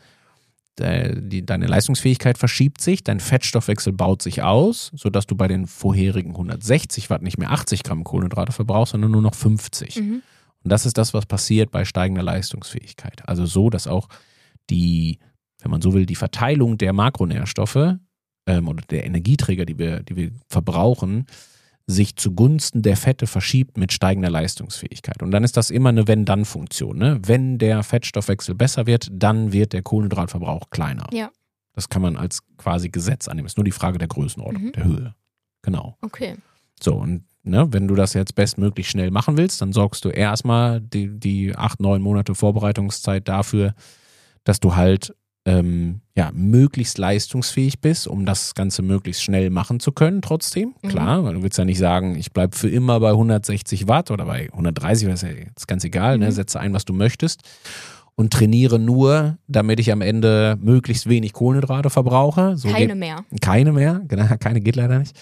deine Leistungsfähigkeit verschiebt sich, dein Fettstoffwechsel baut sich aus, sodass du bei den vorherigen 160 Watt nicht mehr 80 Gramm Kohlenhydrate verbrauchst, sondern nur noch 50. Und das ist das, was passiert bei steigender Leistungsfähigkeit. Also so, dass auch die, wenn man so will, die Verteilung der Makronährstoffe oder der Energieträger, die wir verbrauchen, sich zugunsten der Fette verschiebt mit steigender Leistungsfähigkeit. Und dann ist das immer eine Wenn-Dann-Funktion. Ne? Wenn der Fettstoffwechsel besser wird, dann wird der Kohlenhydratverbrauch kleiner. Ja. Das kann man als quasi Gesetz annehmen. Ist nur die Frage der Größenordnung, der Höhe. Genau. Okay. So, und wenn du das jetzt bestmöglich schnell machen willst, dann sorgst du erstmal die 8-9 Monate Vorbereitungszeit dafür, dass du halt möglichst leistungsfähig bist, um das Ganze möglichst schnell machen zu können trotzdem. Klar, weil du willst ja nicht sagen, ich bleibe für immer bei 160 Watt oder bei 130, das ist ja jetzt ganz egal, ne? Setze ein, was du möchtest und trainiere nur, damit ich am Ende möglichst wenig Kohlenhydrate verbrauche. So Keine mehr, genau, keine geht leider nicht.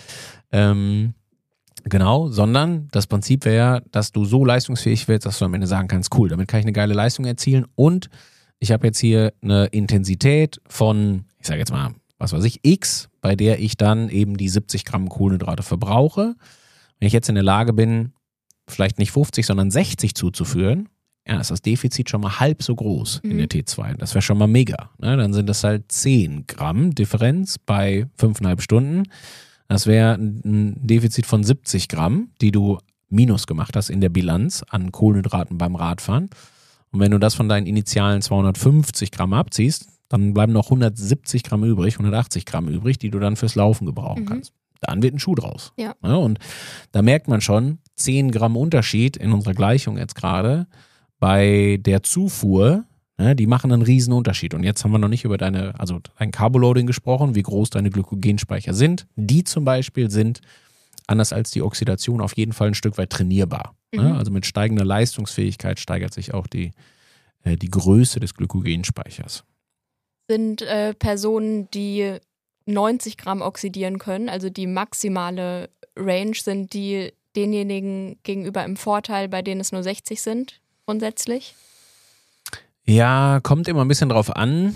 Genau, sondern das Prinzip wäre, dass du so leistungsfähig wirst, dass du am Ende sagen kannst, cool, damit kann ich eine geile Leistung erzielen und ich habe jetzt hier eine Intensität von, ich sage jetzt mal, was weiß ich, X, bei der ich dann eben die 70 Gramm Kohlenhydrate verbrauche. Wenn ich jetzt in der Lage bin, vielleicht nicht 50, sondern 60 zuzuführen, ja, ist das Defizit schon mal halb so groß in der T2. Das wäre schon mal mega. Ne? Dann sind das halt 10 Gramm Differenz bei 5,5 Stunden. Das wäre ein Defizit von 70 Gramm, die du Minus gemacht hast in der Bilanz an Kohlenhydraten beim Radfahren. Und wenn du das von deinen initialen 250 Gramm abziehst, dann bleiben noch 170 Gramm übrig, 180 Gramm übrig, die du dann fürs Laufen gebrauchen kannst. Dann wird ein Schuh draus. Ja. Ja, und da merkt man schon, 10 Gramm Unterschied in unserer Gleichung jetzt gerade bei der Zufuhr, ne, die machen einen riesen Unterschied. Und jetzt haben wir noch nicht über dein Carboloading gesprochen, wie groß deine Glykogenspeicher sind. Die zum Beispiel sind, anders als die Oxidation, auf jeden Fall ein Stück weit trainierbar. Ne? Also mit steigender Leistungsfähigkeit steigert sich auch die Größe des Glykogenspeichers. Sind Personen, die 90 Gramm oxidieren können, also die maximale Range, sind die denjenigen gegenüber im Vorteil, bei denen es nur 60 sind, grundsätzlich? Ja, kommt immer ein bisschen drauf an.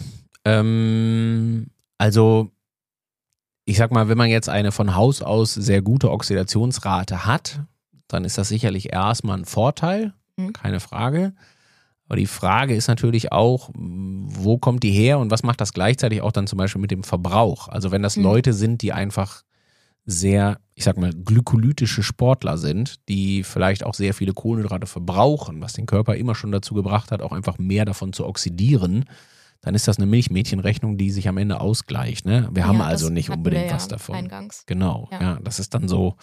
Also ich sag mal, wenn man jetzt eine von Haus aus sehr gute Oxidationsrate hat, dann ist das sicherlich erstmal ein Vorteil, keine Frage. Aber die Frage ist natürlich auch, wo kommt die her und was macht das gleichzeitig auch dann zum Beispiel mit dem Verbrauch? Also wenn das Leute sind, die einfach sehr, ich sag mal, glykolytische Sportler sind, die vielleicht auch sehr viele Kohlenhydrate verbrauchen, was den Körper immer schon dazu gebracht hat, auch einfach mehr davon zu oxidieren, dann ist das eine Milchmädchenrechnung, die sich am Ende ausgleicht. Ne? Wir haben also nicht unbedingt was davon. Eingangs. Genau, ja, das ist dann so.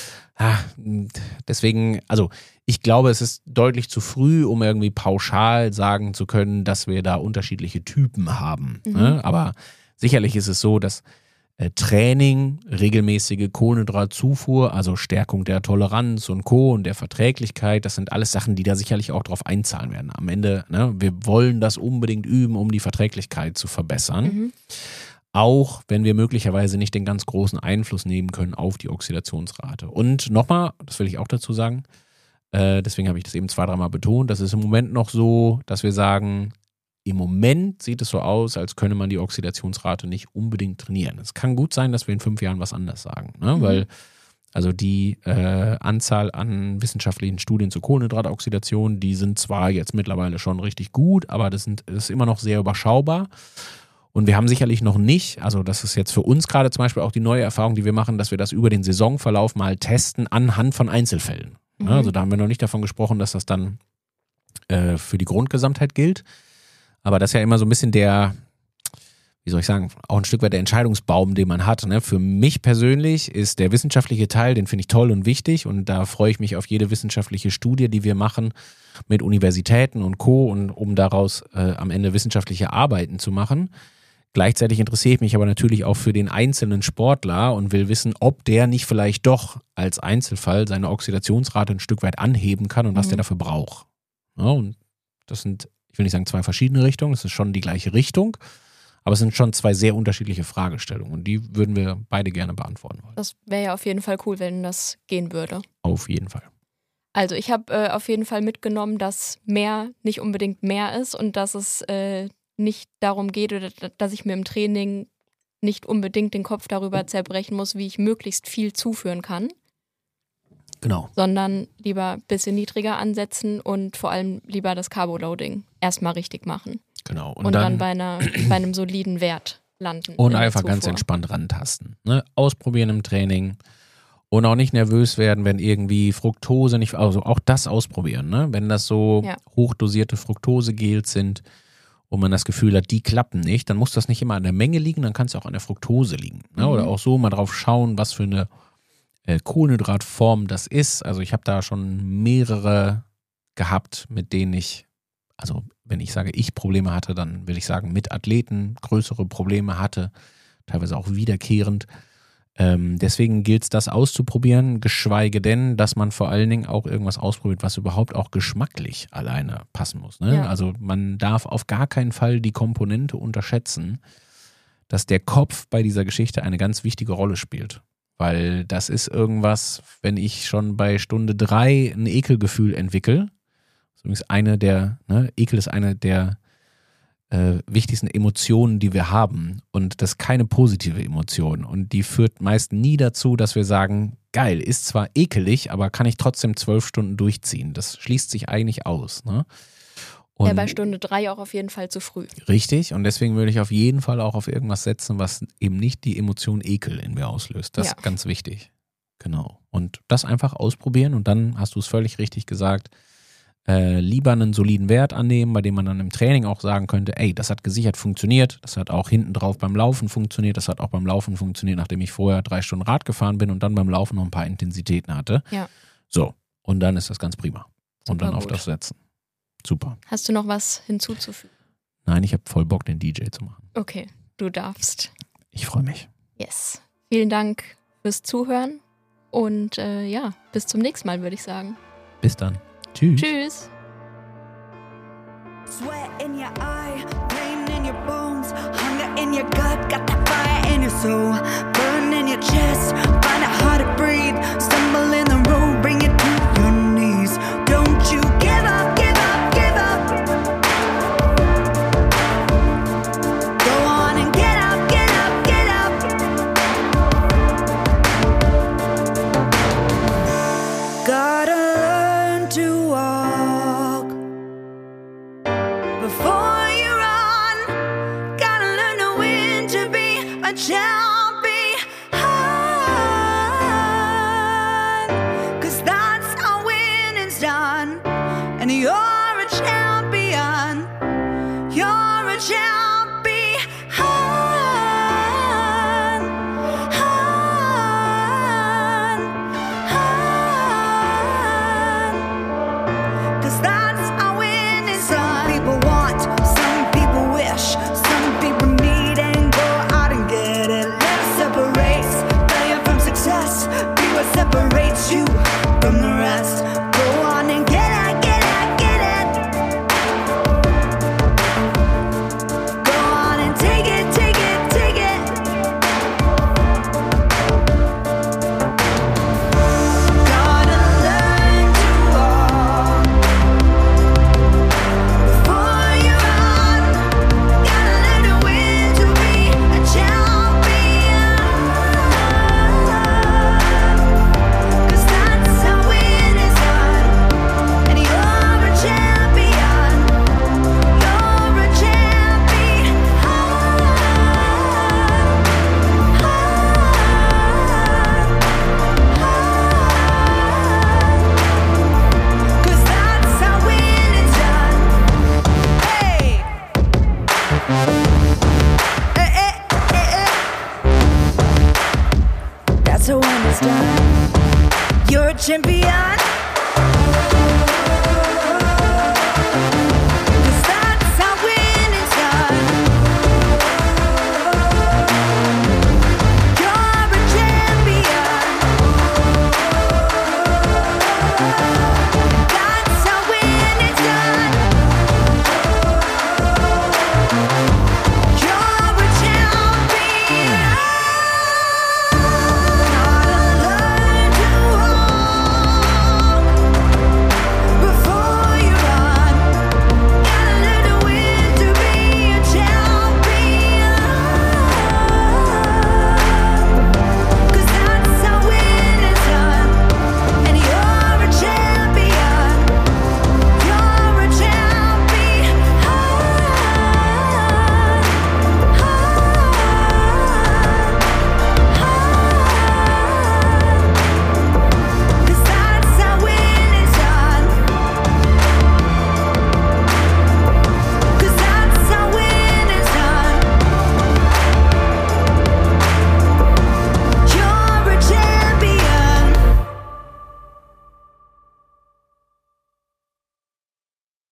Deswegen, also ich glaube, es ist deutlich zu früh, um irgendwie pauschal sagen zu können, dass wir da unterschiedliche Typen haben. Ne? Aber sicherlich ist es so, dass Training, regelmäßige Kohlenhydratzufuhr, also Stärkung der Toleranz und Co. und der Verträglichkeit, das sind alles Sachen, die da sicherlich auch drauf einzahlen werden. Am Ende, ne, wir wollen das unbedingt üben, um die Verträglichkeit zu verbessern. Auch wenn wir möglicherweise nicht den ganz großen Einfluss nehmen können auf die Oxidationsrate. Und nochmal, das will ich auch dazu sagen, deswegen habe ich das eben 2-3 Mal betont, das ist im Moment noch so, dass wir sagen, im Moment sieht es so aus, als könne man die Oxidationsrate nicht unbedingt trainieren. Es kann gut sein, dass wir in 5 Jahren was anders sagen, ne? Weil also die Anzahl an wissenschaftlichen Studien zur Kohlenhydratoxidation, die sind zwar jetzt mittlerweile schon richtig gut, aber das ist immer noch sehr überschaubar. Und wir haben sicherlich noch nicht, also das ist jetzt für uns gerade zum Beispiel auch die neue Erfahrung, die wir machen, dass wir das über den Saisonverlauf mal testen anhand von Einzelfällen. Also da haben wir noch nicht davon gesprochen, dass das dann für die Grundgesamtheit gilt. Aber das ist ja immer so ein bisschen der, wie soll ich sagen, auch ein Stück weit der Entscheidungsbaum, den man hat. Ne? Für mich persönlich ist der wissenschaftliche Teil, den finde ich toll und wichtig und da freue ich mich auf jede wissenschaftliche Studie, die wir machen mit Universitäten und Co. und um daraus am Ende wissenschaftliche Arbeiten zu machen. Gleichzeitig interessiere ich mich aber natürlich auch für den einzelnen Sportler und will wissen, ob der nicht vielleicht doch als Einzelfall seine Oxidationsrate ein Stück weit anheben kann und was der dafür braucht. Ja, und das sind, ich will nicht sagen 2 verschiedene Richtungen, das ist schon die gleiche Richtung, aber es sind schon 2 sehr unterschiedliche Fragestellungen und die würden wir beide gerne beantworten wollen. Das wäre ja auf jeden Fall cool, wenn das gehen würde. Auf jeden Fall. Also ich habe auf jeden Fall mitgenommen, dass mehr nicht unbedingt mehr ist und dass es nicht darum geht, oder dass ich mir im Training nicht unbedingt den Kopf darüber zerbrechen muss, wie ich möglichst viel zuführen kann. Genau. Sondern lieber ein bisschen niedriger ansetzen und vor allem lieber das Carboloading erstmal richtig machen. Genau. Und dann bei einem soliden Wert landen. Und einfach ganz entspannt rantasten. Ne? Ausprobieren im Training und auch nicht nervös werden, wenn irgendwie Fructose nicht, also auch das ausprobieren. Ne? Wenn das so hochdosierte Fructosegels sind und man das Gefühl hat, die klappen nicht, dann muss das nicht immer an der Menge liegen, dann kann es ja auch an der Fructose liegen. Ne? Oder auch so mal drauf schauen, was für eine Kohlenhydratform das ist. Also ich habe da schon mehrere gehabt, mit denen ich, also wenn ich sage, ich Probleme hatte, dann will ich sagen, mit Athleten größere Probleme hatte, teilweise auch wiederkehrend. Deswegen gilt es, das auszuprobieren, geschweige denn, dass man vor allen Dingen auch irgendwas ausprobiert, was überhaupt auch geschmacklich alleine passen muss. Ne? Ja. Also man darf auf gar keinen Fall die Komponente unterschätzen, dass der Kopf bei dieser Geschichte eine ganz wichtige Rolle spielt. Weil das ist irgendwas, wenn ich schon bei Stunde 3 ein Ekelgefühl entwickle, übrigens Ekel ist eine der wichtigsten Emotionen, die wir haben. Und das ist keine positive Emotion. Und die führt meist nie dazu, dass wir sagen, geil, ist zwar ekelig, aber kann ich trotzdem 12 Stunden durchziehen. Das schließt sich eigentlich aus. Ne? Und bei Stunde 3 auch auf jeden Fall zu früh. Richtig. Und deswegen würde ich auf jeden Fall auch auf irgendwas setzen, was eben nicht die Emotion Ekel in mir auslöst. Das ist ganz wichtig. Genau. Und das einfach ausprobieren und dann hast du es völlig richtig gesagt, lieber einen soliden Wert annehmen, bei dem man dann im Training auch sagen könnte, ey, das hat gesichert funktioniert, das hat auch hinten drauf beim Laufen funktioniert, das hat auch beim Laufen funktioniert, nachdem ich vorher 3 Stunden Rad gefahren bin und dann beim Laufen noch ein paar Intensitäten hatte. Ja. So, und dann ist das ganz prima. Und Super dann auf gut. das setzen. Super. Hast du noch was hinzuzufügen? Nein, ich habe voll Bock, den DJ zu machen. Okay, du darfst. Ich freue mich. Yes. Vielen Dank fürs Zuhören und bis zum nächsten Mal, würde ich sagen. Bis dann. Tschüss. Tschüss. Sweat in your eye, pain in your bones, hunger in your gut, got that fire in your soul, burn in your chest, find it hard to breathe, stumble in the road, bring it to your knees. Don't you give up, give up, give up. Go on and get up, get up, get up. Gotta learn to walk before you run. Gotta learn to win to be a champion. 'Cause that's how winning's done. And you're a champion. You're a champion. 'Cause that's how winning's done. Some people want, some people wish, some people need and go out and get it. Let's separate failure from success. Be what separates you from the rest. Go on and get it, get it, get it. Go on and take it, take it, take it. Gotta learn to walk before you run. Gotta learn to win to be a champion. 'Cause that's how winning's done. And you're a champion. You're a champion. 'Cause that's how winning's done. Hey. That's how winning's done. You're a champion.